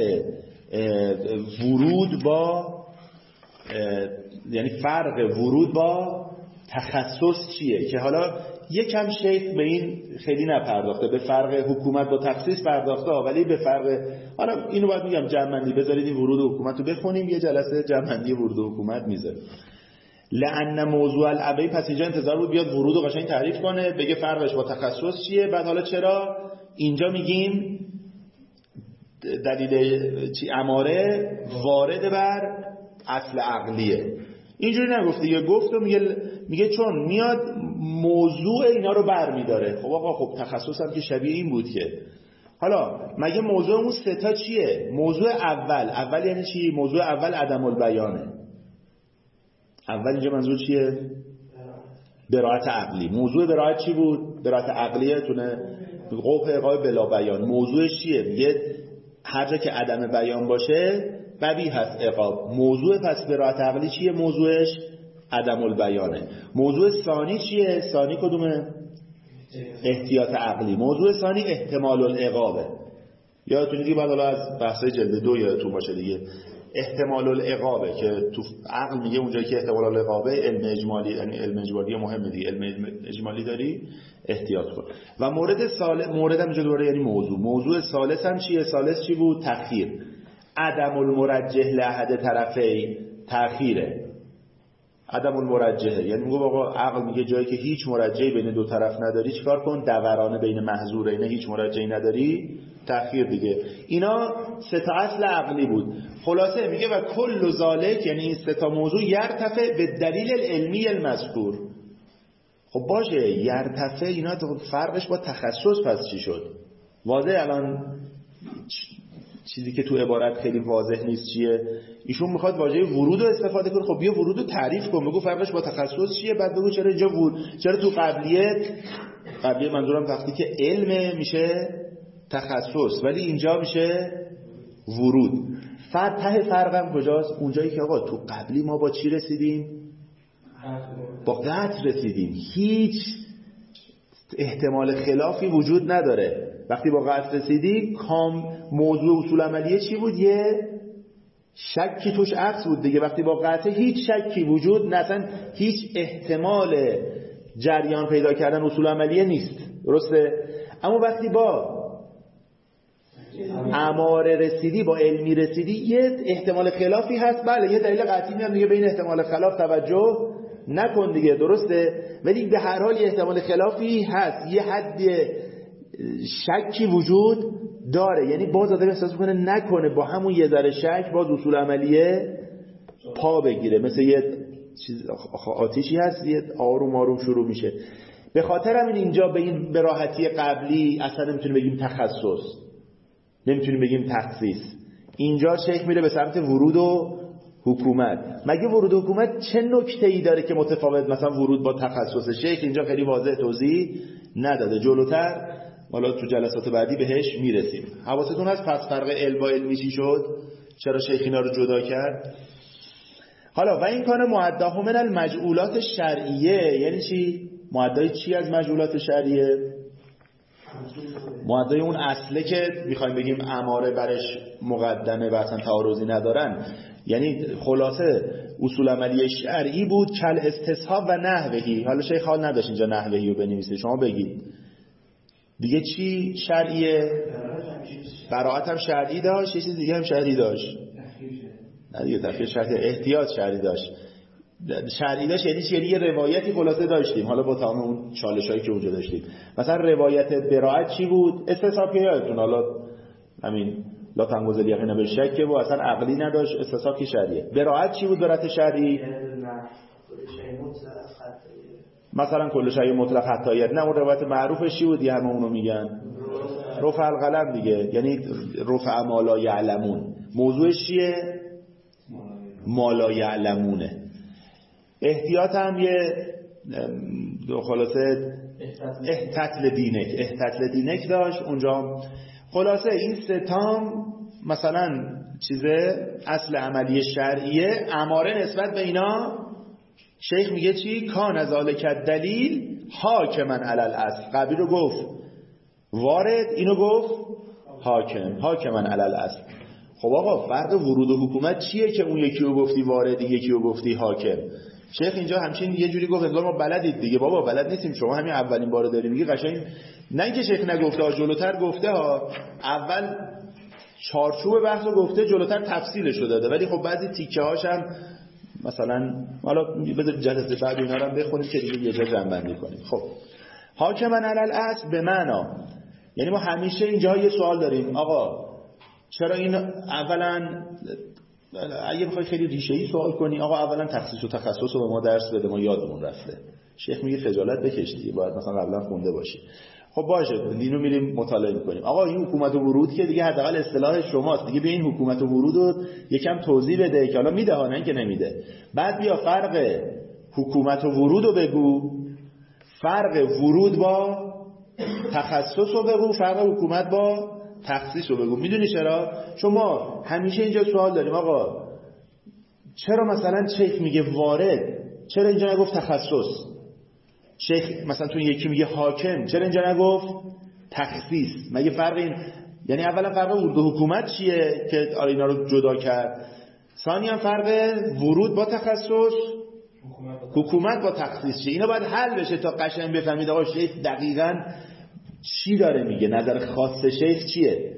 ورود با، یعنی فرق ورود با تخصص چیه، که حالا یکم شیخ به این خیلی نپرداخته، به فرق حکومت با تخصیص پرداخته، ولی به فرق، حالا اینو باید میگم جمع‌بندی، بذارید این ورود و حکومت رو بخونیم، یه جلسه جمع‌بندی ورود و حکومت میذاریم. لأن موضوع الابی، پس اینجا انتظار بود بیاد ورود و قشنگ تعریف کنه، بگه فرقش با تخصص چیه. بعد حالا چرا اینجا میگیم دلیل چی اماره وارد بر اصل عقلیه، اینجوری نگفته. یه گفت و میگه میگه چون میاد موضوع اینا رو برمیداره. خب آقا خب تخصص هم که شبیه این بود که. حالا مگه موضوع اون سه تا چیه؟ موضوع اول اول یعنی چی؟ موضوع اول عدم البیانه. اول اینجا منظور چیه؟ براءت عقلی. موضوع براءت چی بود؟ براءت عقلیه تونه قوه اقای بلا بیان. موضوعش چیه؟ میگه هر جا که عدم بیان باشه قبیح هست عقاب. موضوع پس براءت عقلی چیه؟ موضوعش عدم البیانه. موضوع ثانی چیه؟ ثانی کدومه؟ احتیاط عقلی. موضوع ثانی احتمال العقابه. یادتونه دیگه بعد حالا از بحثای جلد دو یادتون باشه دیگه، احتمال العقابه که تو عقل میگه اونجایی که احتمال العقابه علم اجمالی، یعنی علم اجمالی مهمه دیگه، علم اجمالی داری احتیاط کن. و مورد ثالث، مورد هم دوباره یعنی موضوع موضوع ثالث هم چیه؟ ثالث چی بود؟ تأخیر. عدم المرجح لأحد طرفی، تأخیره. عدم المرجحه یعنی میگه آقا عقل میگه جایی که هیچ مرجحی بین دو طرف نداری چیکار کن؟ دورانه بین محظورین هیچ مرجحی نداری، تأخیر دیگه. اینا سه تا اصل عقلی بود. خلاصه میگه و کل ذالک، یعنی این سه تا موضوع یرتفع به دلیل العلمی المذکور. خب باشه یرتفع، اینا فرقش با تخصص پس چی شد؟ واضح الان چیزی که تو عبارت خیلی واضح نیست چیه؟ ایشون میخواد واژه ورود رو استفاده کنه. خب بیا ورود رو تعریف کن، بگو فرقش با تخصص چیه، بعد بگو چرا اینجا ورود، چرا تو قبلیه قبلیه منظورم وقتی که علم میشه تخصص ولی اینجا میشه ورود. ته فرقم کجاست؟ اونجایی که آقا تو قبلی ما با چی رسیدیم؟ با قطع رسیدیم، هیچ احتمال خلافی وجود نداره. وقتی با قطع رسیدی کام موضوع اصول عملیه چی بود؟ یه شکی توش عکس بود دیگه. وقتی با قطع هیچ شکی وجود نه، هیچ احتمال جریان پیدا کردن اصول عملیه نیست، درسته؟ اما وقتی با اماره رسیدی، با علمی رسیدی، یه احتمال خلافی هست، بله یه دلیل قطعی میاد میگه به این احتمال خلاف توجه نکن دیگه، درسته؟ ولی به هر حال یه احتمال خلافی هست، یه حد شکی وجود داره. یعنی باز آدم احساس میکنه نکنه با همون یه ذره شک باز اصول عملیه پا بگیره، مثل یه چیز آتیشی هست یه آروم آروم شروع میشه. به خاطر همین اینجا به این براحتی قبلی اصلا نمیتونیم بگیم تخصص، نمیتونیم بگیم تخصیص. اینجا شیخ میره به سمت ورود و حکومت. مگه ورود و حکومت چه نکته‌ای داره که متفاوت مثلا ورود با تخصص؟ شیخ اینجا خیلی واضح توضیح نداده، جلوتر حالا تو جلسات بعدی بهش میرسیم. حواستون هست پس فرق علم با علمی چی شد؟ چرا شیخ اینا رو جدا کرد؟ حالا و این کار معداه من المجعولات شرعیه، یعنی چی؟ معدای چی از مجعولات شرعیه؟ معدای اون اصله که میخوایم بگیم اماره برش مقدمه و اصلا تعارضی ندارن. یعنی خلاصه اصول عملی شرعی بود کل استصحاب و نحوهی. حالا شیخ حال نداشت اینجا نحوهی رو بنویسه، شما بگید دیگه چی شرعیه؟ براءت هم شرعی داشت، یه چیز دیگه هم شرعی داشت. نه دیگه تأخیر شرعی، احتیاط شرعی داشت. شرعی داشت یعنی چی؟ یعنی یه روایتی خلاصه داشتیم، حالا با تمام اون چالشایی که اونجا داشتیم. مثلا روایت براءت چی بود؟ استصحاب که یادتون، حالا همین لا تنگوز الیقین به شک و اصلا عقلی نداشت، استصحاب که شرعیه. براءت چی بود براءت شرعی؟ مثلا کل شیء مطلق حتاییت. نه اون روایت معروفش چی بود؟ یه همه اونو میگن رفع القلم دیگه، یعنی رفع ما لا یعلمون. موضوعش چیه؟ ما لا یعلمونه. احتیاط هم یه خلاصه احتتل دینک احتتل دینک داشت اونجا. خلاصه این ستام مثلا چیزه اصل عملی شرعیه. اماره نسبت به اینا شیخ میگه چی؟ کان ذالک دلیل حاکما علی الاصل. قبلی رو گفت وارد، اینو گفت حاکم، حاکما علی الاصل. خب آقا فرق ورود و حکومت چیه که اون یکی رو گفتی وارد، یکی رو گفتی حاکم؟ شیخ اینجا همچین یه جوری گفت انگار ما بلدید دیگه. بابا بلد نیستیم، شما همین اولین بار داری میگی. قشنگ نه اینکه شیخ نگفته ها، جلوتر گفته ها. اول چارچوب بحثو گفته، جلوتر تفصیلش رو داده، ولی خب بعضی تیکه هاش هم مثلا حالا بذار جلسه بعد اینا رو بخونیم که دیگه یه جا جمع بندی کنیم. خب حاکما علی الاصل به معنا، یعنی ما همیشه اینجا یه سوال داریم، آقا چرا این اولا اگه بخوای خیلی ریشه‌ای سوال کنی، آقا اولا تخصیص و تخصص رو به ما درس بده، ما یادمون رفته. شیخ میگه خجالت بکش دیگه، باید مثلا قبلا خونده باشی. خب باشه اینو میریم مطالعه میکنیم. آقا این حکومت و ورود که دیگه حداقل اصطلاح شماست دیگه، بیا این حکومت و ورود رو یکم توضیح بده که حالا میده ها، نه که نمیده. بعد بیا فرق حکومت و ورود رو بگو، فرق ورود با تخصص رو بگو، فرق حکومت با تخصیص رو بگو. میدونی چرا؟ چون ما همیشه اینجا سوال داریم، آقا چرا مثلا شیخ میگه وارد، چرا اینجا نگفت تخصص؟ شیخ مثلا تو یکی میگه حاکم، چرا اینجا نگفت تخصیص؟ مگه فرق این، یعنی اولا فرق ورود و حکومت چیه که آره اینا رو جدا کرد، ثانیاً فرق ورود با تخصص، حکومت با تخصیص چیه؟ اینا باید حل بشه تا قشنگ بفهمید آقا شیخ دقیقاً چی داره میگه، نظر خاص شیخ چیه.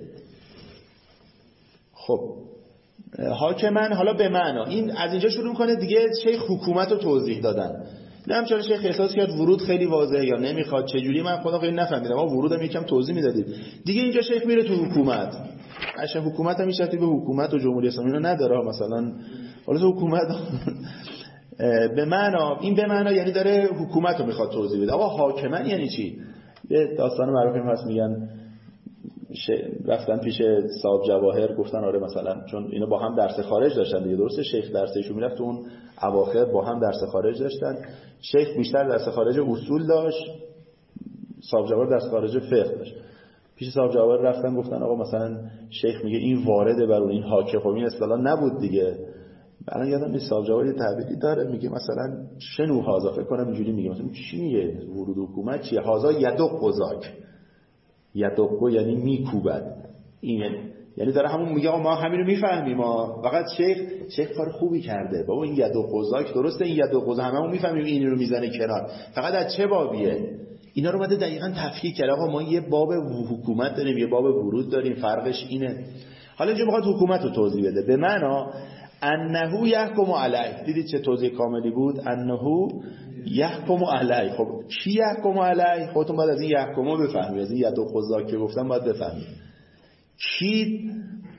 خب حاکمن حالا به معنا، این از اینجا شروع میکنه دیگه شیخ حکومت رو توضیح دادن. نمیدونم چرا شیخ احساس کرد ورود خیلی واضحه یا نمیخواد چجوری، من خودم خیلی نفهمیدم. ما ورودم یکم توضیح میدادیم دیگه. اینجا شیخ میره تو حکومت، اصلا حکومت هم میشه به حکومت و جمهوری اسلامی رو نداره مثلا، حالا تو حکومت به معنا، این به معنا یعنی داره حکومت رو میخواد توضیح بده. آقا حاکمن یعنی چی؟ یه داستان معروفی هست، میگن رفتن پیش صاحب جواهر، گفتن آره مثلا چون اینا با هم درس خارج داشتن دیگه، درسته شیخ درسشون میرفت تو اون اواخر با هم درس خارج داشتن، شیخ بیشتر درس خارج اصول داشت، صاحب جواهر درس خارج فقه داشت. پیش صاحب جواهر رفتن گفتن آقا مثلا شیخ میگه این وارده بر اون، این حاکم، خب این اصطلاح نبود دیگه. الان یادم نیست صاحب جواهر یه تعبیری داره میگه مثلا شنو هازا، فکر کنم اینجوری میگه مثلا چی میگه ورود حکومت چیه، هازا یدق قزاک، یدقو یعنی میکوبد، این یعنی داره همون میگه ما همین رو میفهمیم، ما فقط شیخ شیخ کار خوبی کرده بابا، این یدق قزاک درسته، این یدق قزاک هممون میفهمیم این رو میزنه کنار، فقط از چه بابیه اینا رو اومده دقیقاً تفکیک کرده. آقا ما یه باب حکومت داریم، یه باب ورود داریم، فرقش اینه. حالا اینجا میخواد حکومت رو توضیح بده، به معنا انه یحکم علیه. دیدید چه توضیح کاملی بود، انه یحکم علیه. خب کی یحکم علیه؟ خودتون باید از این یحکمو بفهمید، از این ید و قضا که گفتم باید بفهمید کی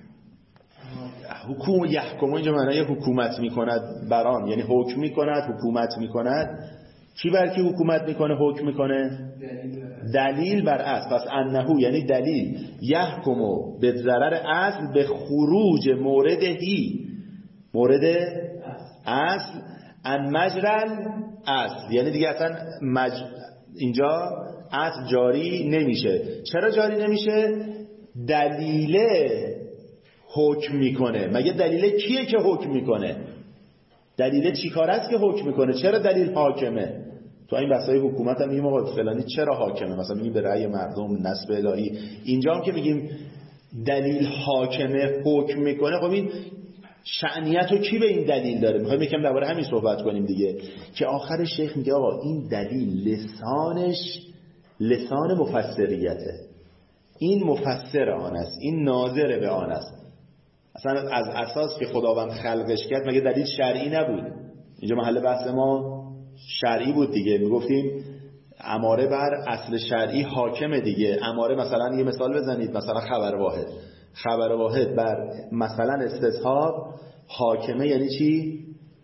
حکوم یحکم. اینجا معنی حکومت میکند بران، یعنی حکم میکند، حکومت میکند. کی بر کی حکومت میکنه، حکم میکنه؟ دلیل بر اصل. پس انه یعنی دلیل، یحکمو به ضرر اصل به خروج موردهی، مورد اصل، ان مجرل اصل، یعنی دیگه اصلا مج... اینجا اصل جاری نمیشه. چرا جاری نمیشه؟ دلیل حکم میکنه. مگه دلیل کیه که حکم میکنه؟ دلیل چی کار است که حکم میکنه؟ چرا دلیل حاکمه؟ تو این بحثای حکومت هم میگیم آقا فلانی چرا حاکمه، مثلا میگیم به رأی مردم، نصب الهی. اینجا هم که میگیم دلیل حاکمه، حکم میکنه، خب این شأنیت رو کی به این دلیل داره؟ میخوایم یکم درباره همین صحبت کنیم دیگه، که آخر شیخ میگه آقا این دلیل لسانش لسان مفسریته، این مفسر آن است، این ناظر به آن است. اصلا از اساس که خداوند خلقش کرد مگه دلیل شرعی نبود؟ اینجا محل بحث ما شرعی بود دیگه، میگفتیم اماره بر اصل شرعی حاکمه دیگه. اماره مثلا یه مثال بزنید، مثلا خبر واحد، خبر واحد بر مثلا استصحاب حاکمه. یعنی چی؟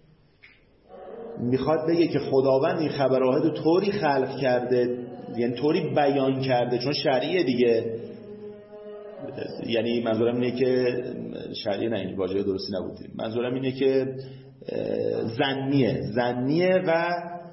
میخواد بگه که خداوند این خبر واحد رو طوری خلق کرده، یعنی طوری بیان کرده چون شرعیه دیگه. یعنی منظورم اینه که شرعی نه، این واژه درستی نبود، منظورم اینه که ظنیه ظنیه و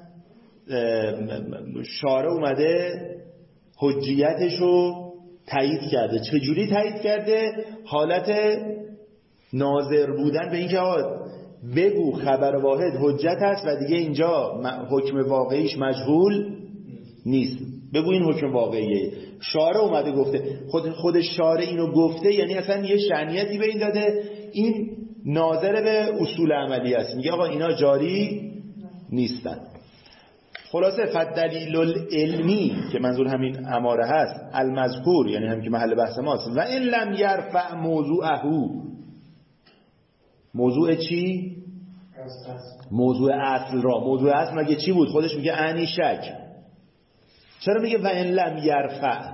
شارع اومده حجیتش رو تایید کرده. چجوری تایید کرده؟ حالت ناظر بودن به اینکه آقا بگو خبر واحد حجت است و دیگه اینجا حکم واقعیش مجهول نیست، بگو این حکم واقعیه. شارع اومده گفته، خود خود شارع اینو گفته، یعنی اصلا یه شأنیتی به این داده، این ناظر به اصول عملی است، میگه آقا اینا جاری نیستن. خلاصه فدلیل العلمی که منظور همین اماره هست، المذکور یعنی هم که محل بحث ماست، و این لم یرفع موضوعه. موضوع چی؟ موضوع اصل را. موضوع اصل مگه چی بود؟ خودش میگه انی شک. چرا میگه و ان لم یرفع؟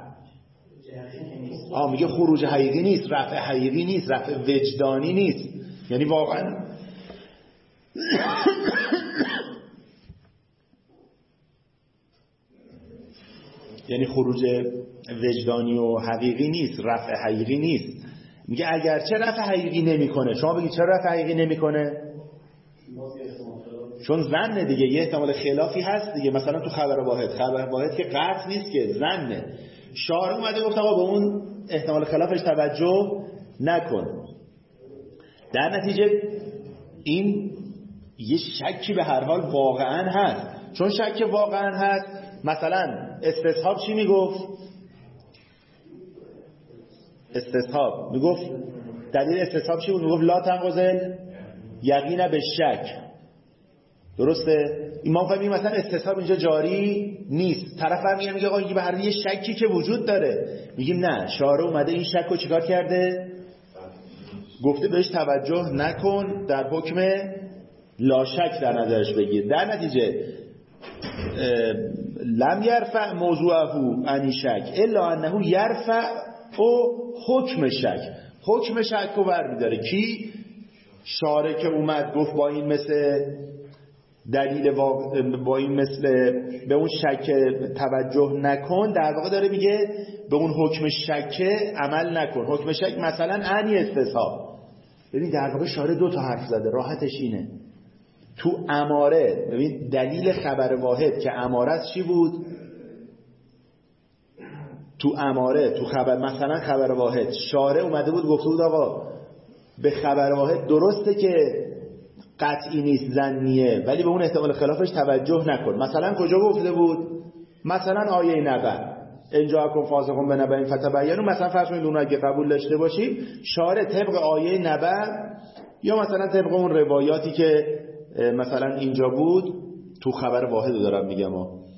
آه میگه خروج حقیقی نیست، رفع حقیقی نیست، رفع وجدانی نیست. یعنی واقعا یعنی خروج وجدانی و حقیقی نیست، رفع حقیقی نیست. میگه اگرچه رفع حقیقی نمیکنه. شما بگید چرا رفع حقیقی نمیکنه؟ چون ظنه دیگه، یه احتمال خلافی هست دیگه. مثلا تو خبر واحد، خبر واحد که قطع نیست که، ظنه. شارع اومده گفت آقا به اون احتمال خلافش توجه نکن. در نتیجه این یه شکی به هر حال واقعا هست. چون شک واقعا هست، مثلا استصحاب چی میگفت؟ استصحاب میگفت دلیل استصحاب چی بود؟ میگفت لا تنقضل یقین به شک. درسته؟ امام فهمید مثلا استصحاب اینجا جاری نیست. طرف هم میگه آقا این به هر یه شکی که وجود داره. میگیم نه، شارع اومده این شک رو چیکار کرده؟ گفته بهش توجه نکن، در حکم لا شک در نظرش بگیر. در نتیجه لم یرفع موضوعه انی شک الا انه یرفع او حکم شک. حکم شک رو برمیداره کی؟ شارع که اومد گفت با این مثل دلیل واقع، با این مثل به اون شک توجه نکن، در واقع داره میگه به اون حکم شک عمل نکن. حکم شک مثلا انی استصحاب. ببین در واقع شارع دو تا حرف زده، راحتش اینه. تو اماره، ببین دلیل خبر واحد که اماره است چی بود؟ تو اماره، تو خبر مثلا خبر واحد شارع اومده بود گفته بود آقا به خبر واحد درسته که قطعی نیست، ظنیه، ولی به اون احتمال خلافش توجه نکن. مثلا کجا گفته بود؟ مثلا آیه نبأ ان جاءکم فاسق بنبأ فتبینوا. مثلا فرض کنید اون اگه قبول داشته باشیم، شارع طبق آیه نبأ یا مثلا طبق اون روایاتی که مثلا اینجا بود، تو خبر واحد دارم میگم،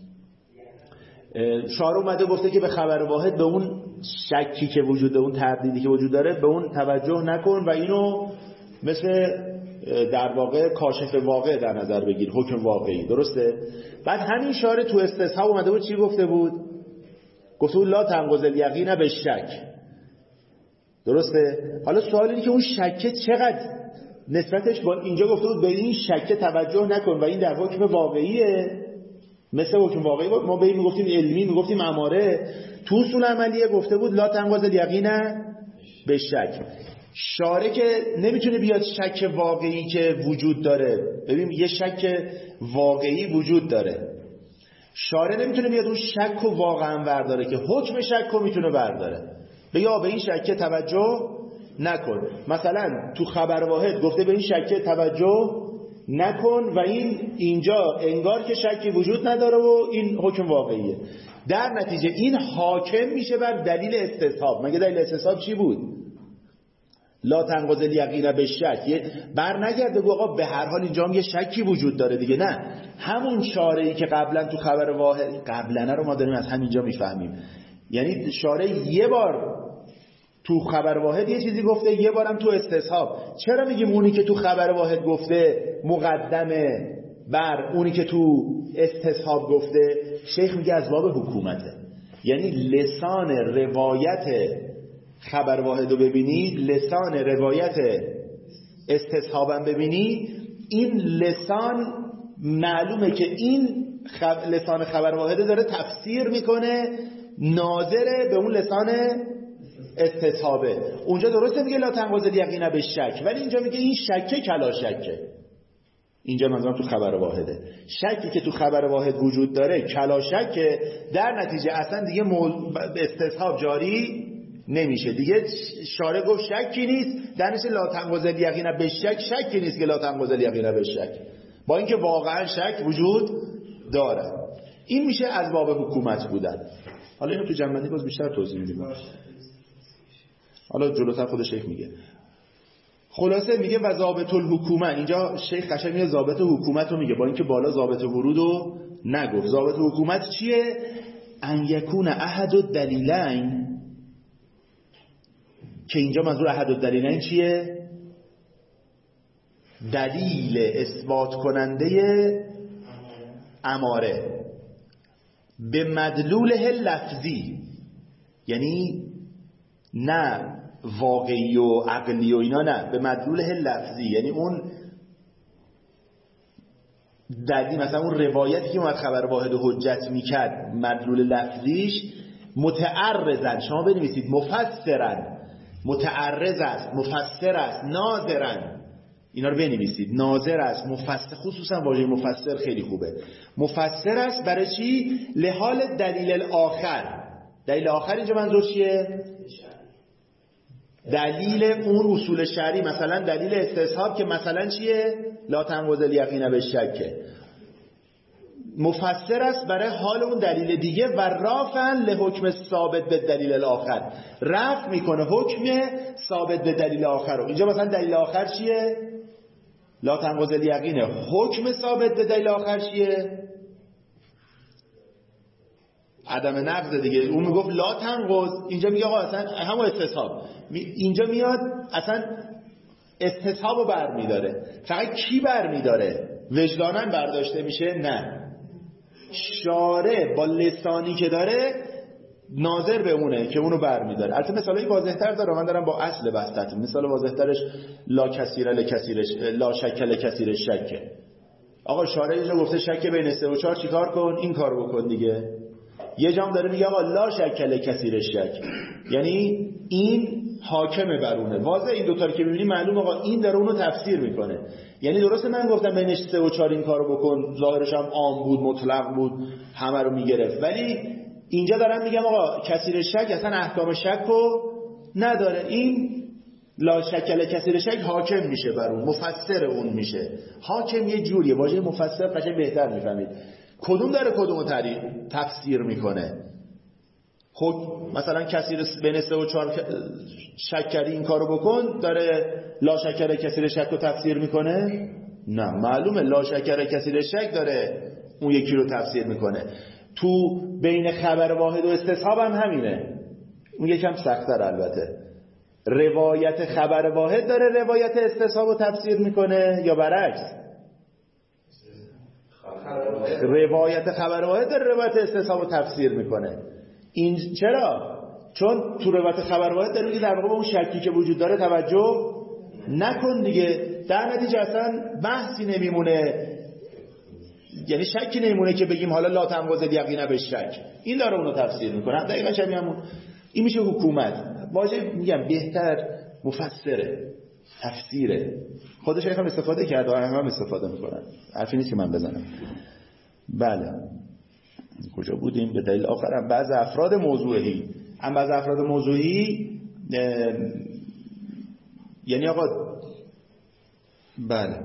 شارع اومده گفته که به خبر واحد به اون شکی که وجود داره، اون تردیدی که وجود داره، به اون توجه نکن و اینو مثل در واقع کاشف واقع در نظر بگیر، حکم واقعی. درسته؟ بعد همین شارع تو استصحاب اومده بود چی گفته بود؟ گفته بود لا تنقض الیقین به شک. درسته؟ حالا سوال اینه که اون شک چقدر نسبتش با اینجا گفته بود به این شک توجه نکن و این در حکم واقعیه، مثل حکم واقعی بود. ما به این میگفتیم علمی، میگفتیم اماره. تو اصول عملیه گفته بود لا تنقض الیقین به شک. شارع که نمیتونه بیاد شک واقعی که وجود داره، ببین یه شک واقعی وجود داره، شارع نمیتونه بیاد اون شک رو واقعا برداره که حکم شک رو میتونه برداره. بیا به این شک توجه نکن. مثلا تو خبر واحد گفته به این شک توجه نکن و این اینجا انگار که شکی وجود نداره و این حکم واقعیه. در نتیجه این حاکم میشه بر دلیل استصحاب. مگه دلیل استصحاب چی بود؟ لا تنقض الیقین به شک. بر نگرده گو آقا به هر حال اینجا هم یه شکی وجود داره دیگه. نه، همون شارعی که قبلا تو خبر واحد، قبلا رو ما داریم از همینجا میفهمیم، یعنی شارع یه بار تو خبر واحد یه چیزی گفته، یه بارم تو استصحاب. چرا میگیم اونی که تو خبر واحد گفته مقدمه بر اونی که تو استصحاب گفته؟ شیخ میگه از باب حکومته. یعنی لسان روایت خبر واحد رو ببینی، لسان روایت استصحابم ببینی، این لسان معلومه که این خب... لسان خبر واحد داره تفسیر میکنه ناظره به اون لسان استصحابه. اونجا درسته میگه لا تنقض الیقین به شک، ولی اینجا میگه این شکه کلا شکه. اینجا منظورم تو خبر واحده، شکی که تو خبر واحد وجود داره کلا شکه. در نتیجه اصلا دیگه مول... استصحاب جاری نمیشه دیگه. شارع گفت شکی نیست، در نتیجه لا تنقض الیقین به شک، شکی نیست که لا تنقض الیقین به شک، با اینکه واقعا شک وجود داره. این میشه از باب حکومت بودن. حالا اینو تو جنبندی باز بیشتر توضیح میدیم. حالا جلوتر خود شیخ میگه. خلاصه میگه و ضابط الحکومه. اینجا شیخ قشنگ میگه ضابط حکومت رو میگه، با اینکه بالا ضابط ورود رو نگفت. ضابط حکومت چیه؟ ان یکون احد الدلیلین، که اینجا منظور احد الدلیلین چیه؟ دلیل اثبات کننده اماره به مدلوله لفظی، یعنی نه واقعی و عقلی و اینا، نه، به مدلوله لفظی، یعنی اون دلیل، مثلا اون روایتی که اومد خبر واحد و حجت میکرد مدلول لفظیش متعرضن، شما بنویسید مفسرن، متعرض است، مفسر است، ناظرن، اینا رو بنویسید، ناظر است، مفسر، خصوصا واژه مفسر خیلی خوبه، مفسر است برای چی؟ لحال دلیل آخر. دلیل آخر اینجا منظور چیه؟ دلیل اون اصول شرعی، مثلا دلیل استصحاب که مثلا چیه؟ لا تنقض الیقین بالشک. مفسر است برای حال اون دلیل دیگه. و رافعا لحکم ثابت به دلیل الاخر، رفع میکنه حکم ثابت به دلیل آخر رو. اینجا مثلا دلیل آخر چیه؟ لا تنقض الیقینه. حکم ثابت به دلیل آخر چیه؟ عدم نقض دیگه. اون میگفت لا تنقض، اینجا میگه آقا اصلا همون استصحاب، اینجا میاد اصلا استصحاب رو بر میداره. فقط کی بر میداره؟ وجدانن برداشته میشه؟ نه، شارع با لسانی که داره ناظر به اونه که اونو بر میداره. البته مثالای واضح‌تر داره، من دارم با اصل بحث. مثال واضح‌ترش لا کثیر لکثیرش، لا شک لکثیر شک. آقا شارع اینجا گفته شک بین سه و چهار چیکار کن؟ این کارو بکن دیگه. یه جام داره میگه آقا لا شک لکثیر شک، یعنی این حاکمه بر اونه. واضح این دو تا رو که می‌بینی معلوم آقا این داره اونو تفسیر میکنه. یعنی درسته من گفتم بینش سه و چهار این کارو بکن، ظاهرش هم عام بود، مطلق بود، همه رو میگرفت، ولی اینجا دارم میگم آقا کثیر شک اصلا احکام شک رو نداره. این لا شک لکثیر شک حاکم میشه بر اون، مفسر اون میشه. حاکم یه جوریه، واژه مفسر قشنگ بهتر میفهمید کدوم داره کدومو تفسیر میکنه. خب مثلا کثیر بین سه و چهار شکری این کارو بکن، داره لا شکر کثیر شک رو تفسیر میکنه؟ نه، معلومه لا شکر کثیر شک داره اون یکی رو تفسیر میکنه. تو بین خبر واحد و استصحاب هم همینه، اون یکم سخت‌تر البته. روایت خبر واحد داره روایت استصحاب رو تفسیر میکنه یا برعکس؟ روایت خبر واحد داره روایت استصحاب رو تفسیر میکنه. این چرا؟ چون تو روایت خبر واحد داره میگه در واقع اون شکی که وجود داره توجه نکن دیگه. در نتیجه اصلا بحثی نمیمونه، یعنی شکی نمیمونه که بگیم حالا لا تنقض الیقین بالشک. این داره اونو تفسیر میکنه. دقیقاً شبیه همون. این میشه حکومت. واژه میگم بهتر مفسره، تفسیره. خود شیخ هم استفاده کرده، هم, هم استفاده میکنن. حرفی نیست که من بزنم. بله. کجا بودیم؟ به دلیل آخر هم بعض افراد موضوعی، هم بعض افراد موضوعی یعنی آقا بله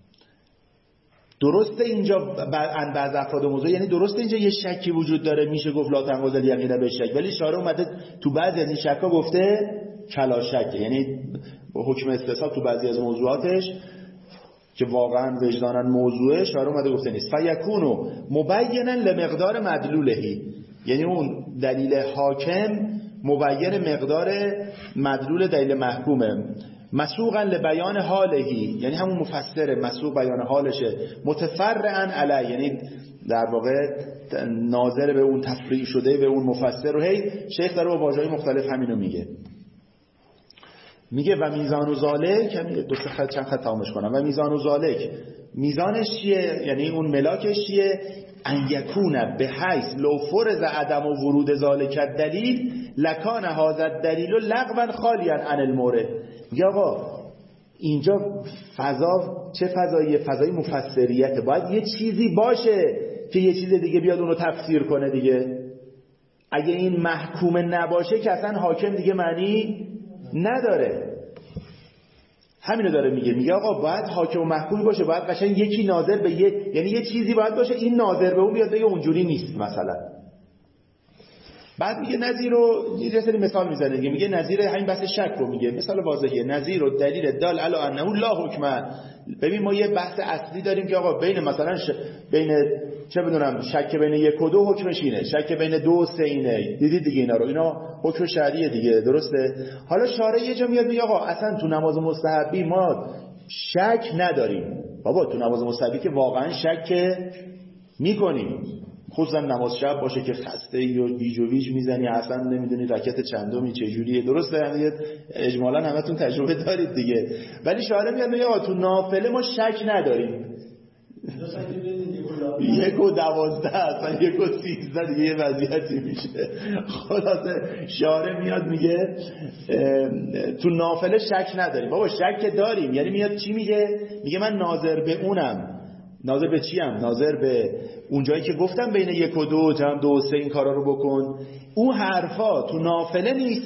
درسته اینجا بعض افراد موضوعی، یعنی درسته اینجا یه شکی وجود داره، میشه گفت لا تنقض الیقین بالشک، ولی شارع اومده تو بعضی از این شکا گفته کلا شک، یعنی حکم استصحاب تو بعضی از موضوعاتش که واقعا وجدانن موضوعه شارع اومده گفته نیست. فیکونو مبینا لمقدار مدلولهی، یعنی اون دلیل حاکم مبین مقدار مدلول دلیل محکومه. مسوقا لبیان حالهی، یعنی همون مفسر مسوق بیان حالشه. متفرعا علی، یعنی در واقع ناظر به اون تفریع شده به اون مفسر. رو هی شیخ داره با واژه‌های مختلف همینو میگه. میگه و میزان و ذالک، همین دو سه خط چند خط تمامش کنم. و میزان و ذالک، میزانش چیه؟ یعنی اون ملاکش چیه؟ ان یکونه به حیث لو فرض عدم و ورود ذالک دلیل لکان هذا الدلیل لغوا خالیا عن المورد. میگه آقا اینجا فضا چه فضاییه؟ فضای مفسریته. باید یه چیزی باشه که یه چیز دیگه بیاد اونو تفسیر کنه دیگه. اگه این محکوم نباشه که اصلا حاکم دیگه معنی نداره. همینو داره میگه. میگه آقا باید حاکم و محکومی باشه، باید قشنگ یکی ناظر به یه، یعنی یه چیزی باید باشه این ناظر به اون بیاد بگه اونجوری نیست مثلا. بعد میگه نظیر رو یه سری مثال میزنه دیگه. میگه نظیر همین بحث شک رو میگه، مثال واضحیه. نظیر و دلیل دال علی انه لا حکم. ببین ما یه بحث اصلی داریم که آقا بین مثلا ش... بین چه بدونم شک بین یک و دو حکمش اینه، شک بین دو و سه اینه. دیدید دیگه اینا رو، اینا حکم شرعیه دیگه، درسته؟ حالا شارع یه جا میاد میگه آقا اصلا تو نماز مستحبی ما شک نداریم. بابا تو نماز مستحبی که واقعا شک میکنیم، خصوصا نماز شب باشه که خسته ای و گیج و ویج میزنی، اصلا نمیدونی رکعت چندمی چجوریه. درسته اجمالا همتون تجربه دارید دیگه، ولی شاعر میاد میگه آقا تو نافله ما شک نداریم. یک و دوازده اصلا یک و سیزده دیگه یه وضعیتی میشه. خلاصه شاعر میاد میگه تو نافله شک نداریم. بابا شک داریم، یعنی میاد چی میگه؟ میگه من ناظر به اونم. ناظر به چیم؟ ناظر به اونجایی که گفتم بین یک و دو جمع دو و سه این کارا رو بکن، اون حرفا تو نافله نیست.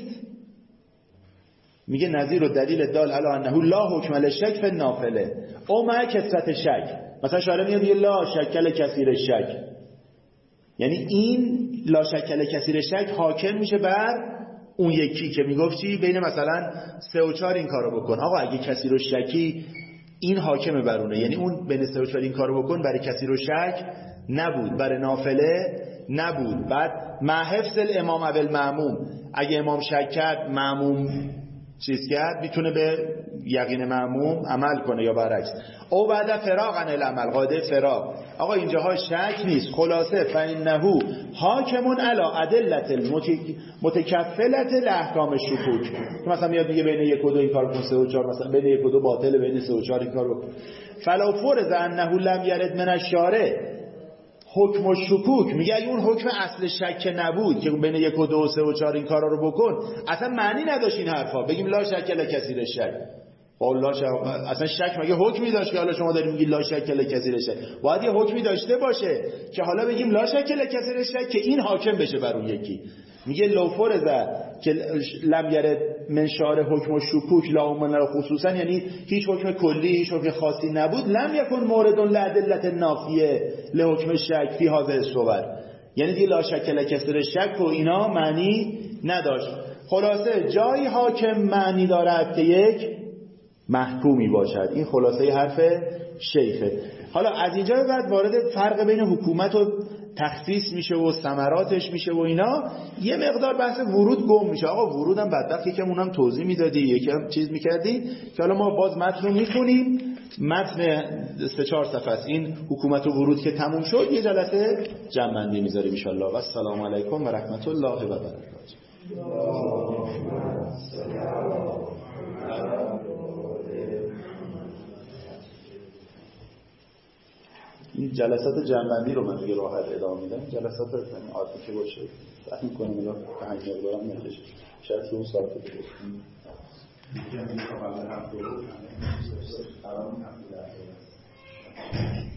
میگه نظیر و دلیل دال علی انه لا حکم للشک فی النافله او مع کثرت شک. مثلا شاعر میاد میگه لا شکل کثیر شک، یعنی این لا شکل کثیر شک حاکم میشه بر اون یکی که میگفت چی بین مثلا سه و چهار این کارو بکن. آقا اگه کثیر و شکی این حاکمه بر اونه، یعنی اون بین سه و چهار این کارو بکن برای کثیر و شک نبود، برای نافله نبود. بعد مع حفظ الامام و المأموم، اگه امام شک کرد مأموم چیز کرد میتونه به یقین مأموم عمل کنه یا برعکس. او بعد فراغ عن العمل، قاعده فراغ. آقا اینجاها شک نیست. خلاصه فإنه حاکمون علی ادلة المتکفلة لاحکام الشکوک. مثلا میاد میگه بین یک و دو این کار کن، سه و چهار مثلا بین یک و دو باطله، بین سه و چهار این کار بکن. فلو فرض انه لم یرد من الشارع حکم و شکوک، میگه اگه اون حکم اصل شک نبود که بین یک و دو و سه و چهار این کارا رو بکن، اصلا معنی نداشت این حرفا. بگیم لا شک الا کثیر شک، والله شک اصلا شک مگه حکمی داشت که حالا شما دارید میگید لا شک الا کثیر شک؟ باید یه حکمی داشته باشه که حالا بگیم لا شک الا کثیر شک که این حاکم بشه بر اون یکی. میگه لو فرض که لم یرد من شارع حکم و شکوک لا من خصوصا، یعنی هیچ حکم کلی هیچ حکم خاصی نبود. لم یکن مورد لعدلة نافیه لحکم شک فی هذه الصور، یعنی دیگه لا شک الا کثیر شک و اینا معنی نداشت. خلاصه جایی حاکم معنی دارد که یک محکومی باشد. این خلاصه حرف شیخه. حالا از اینجا به بعد وارد فرق بین حکومت و تخصیص میشه و ثمراتش میشه و اینا. یه مقدار بحث ورود گم میشه. آقا ورودم بدبخت یکم اونم توضیح میدادی، یکم چیز میکردی که حالا ما باز متن رو میخونیم. متن سه چهار صفحه است. این حکومت و ورود که تموم شد یه جلسه جمع بندی میذاریم ان شاء الله. و السلام علیکم و رحمت الله و برکاته. این جلسات جنبندی رو من دیگه راحت ادامه میدم. جلسات یعنی عادی که باشه فهم کنم الا پنج مقدارم نمیشه. شاید اون ساعت دیگه میگم این قبل هفته رو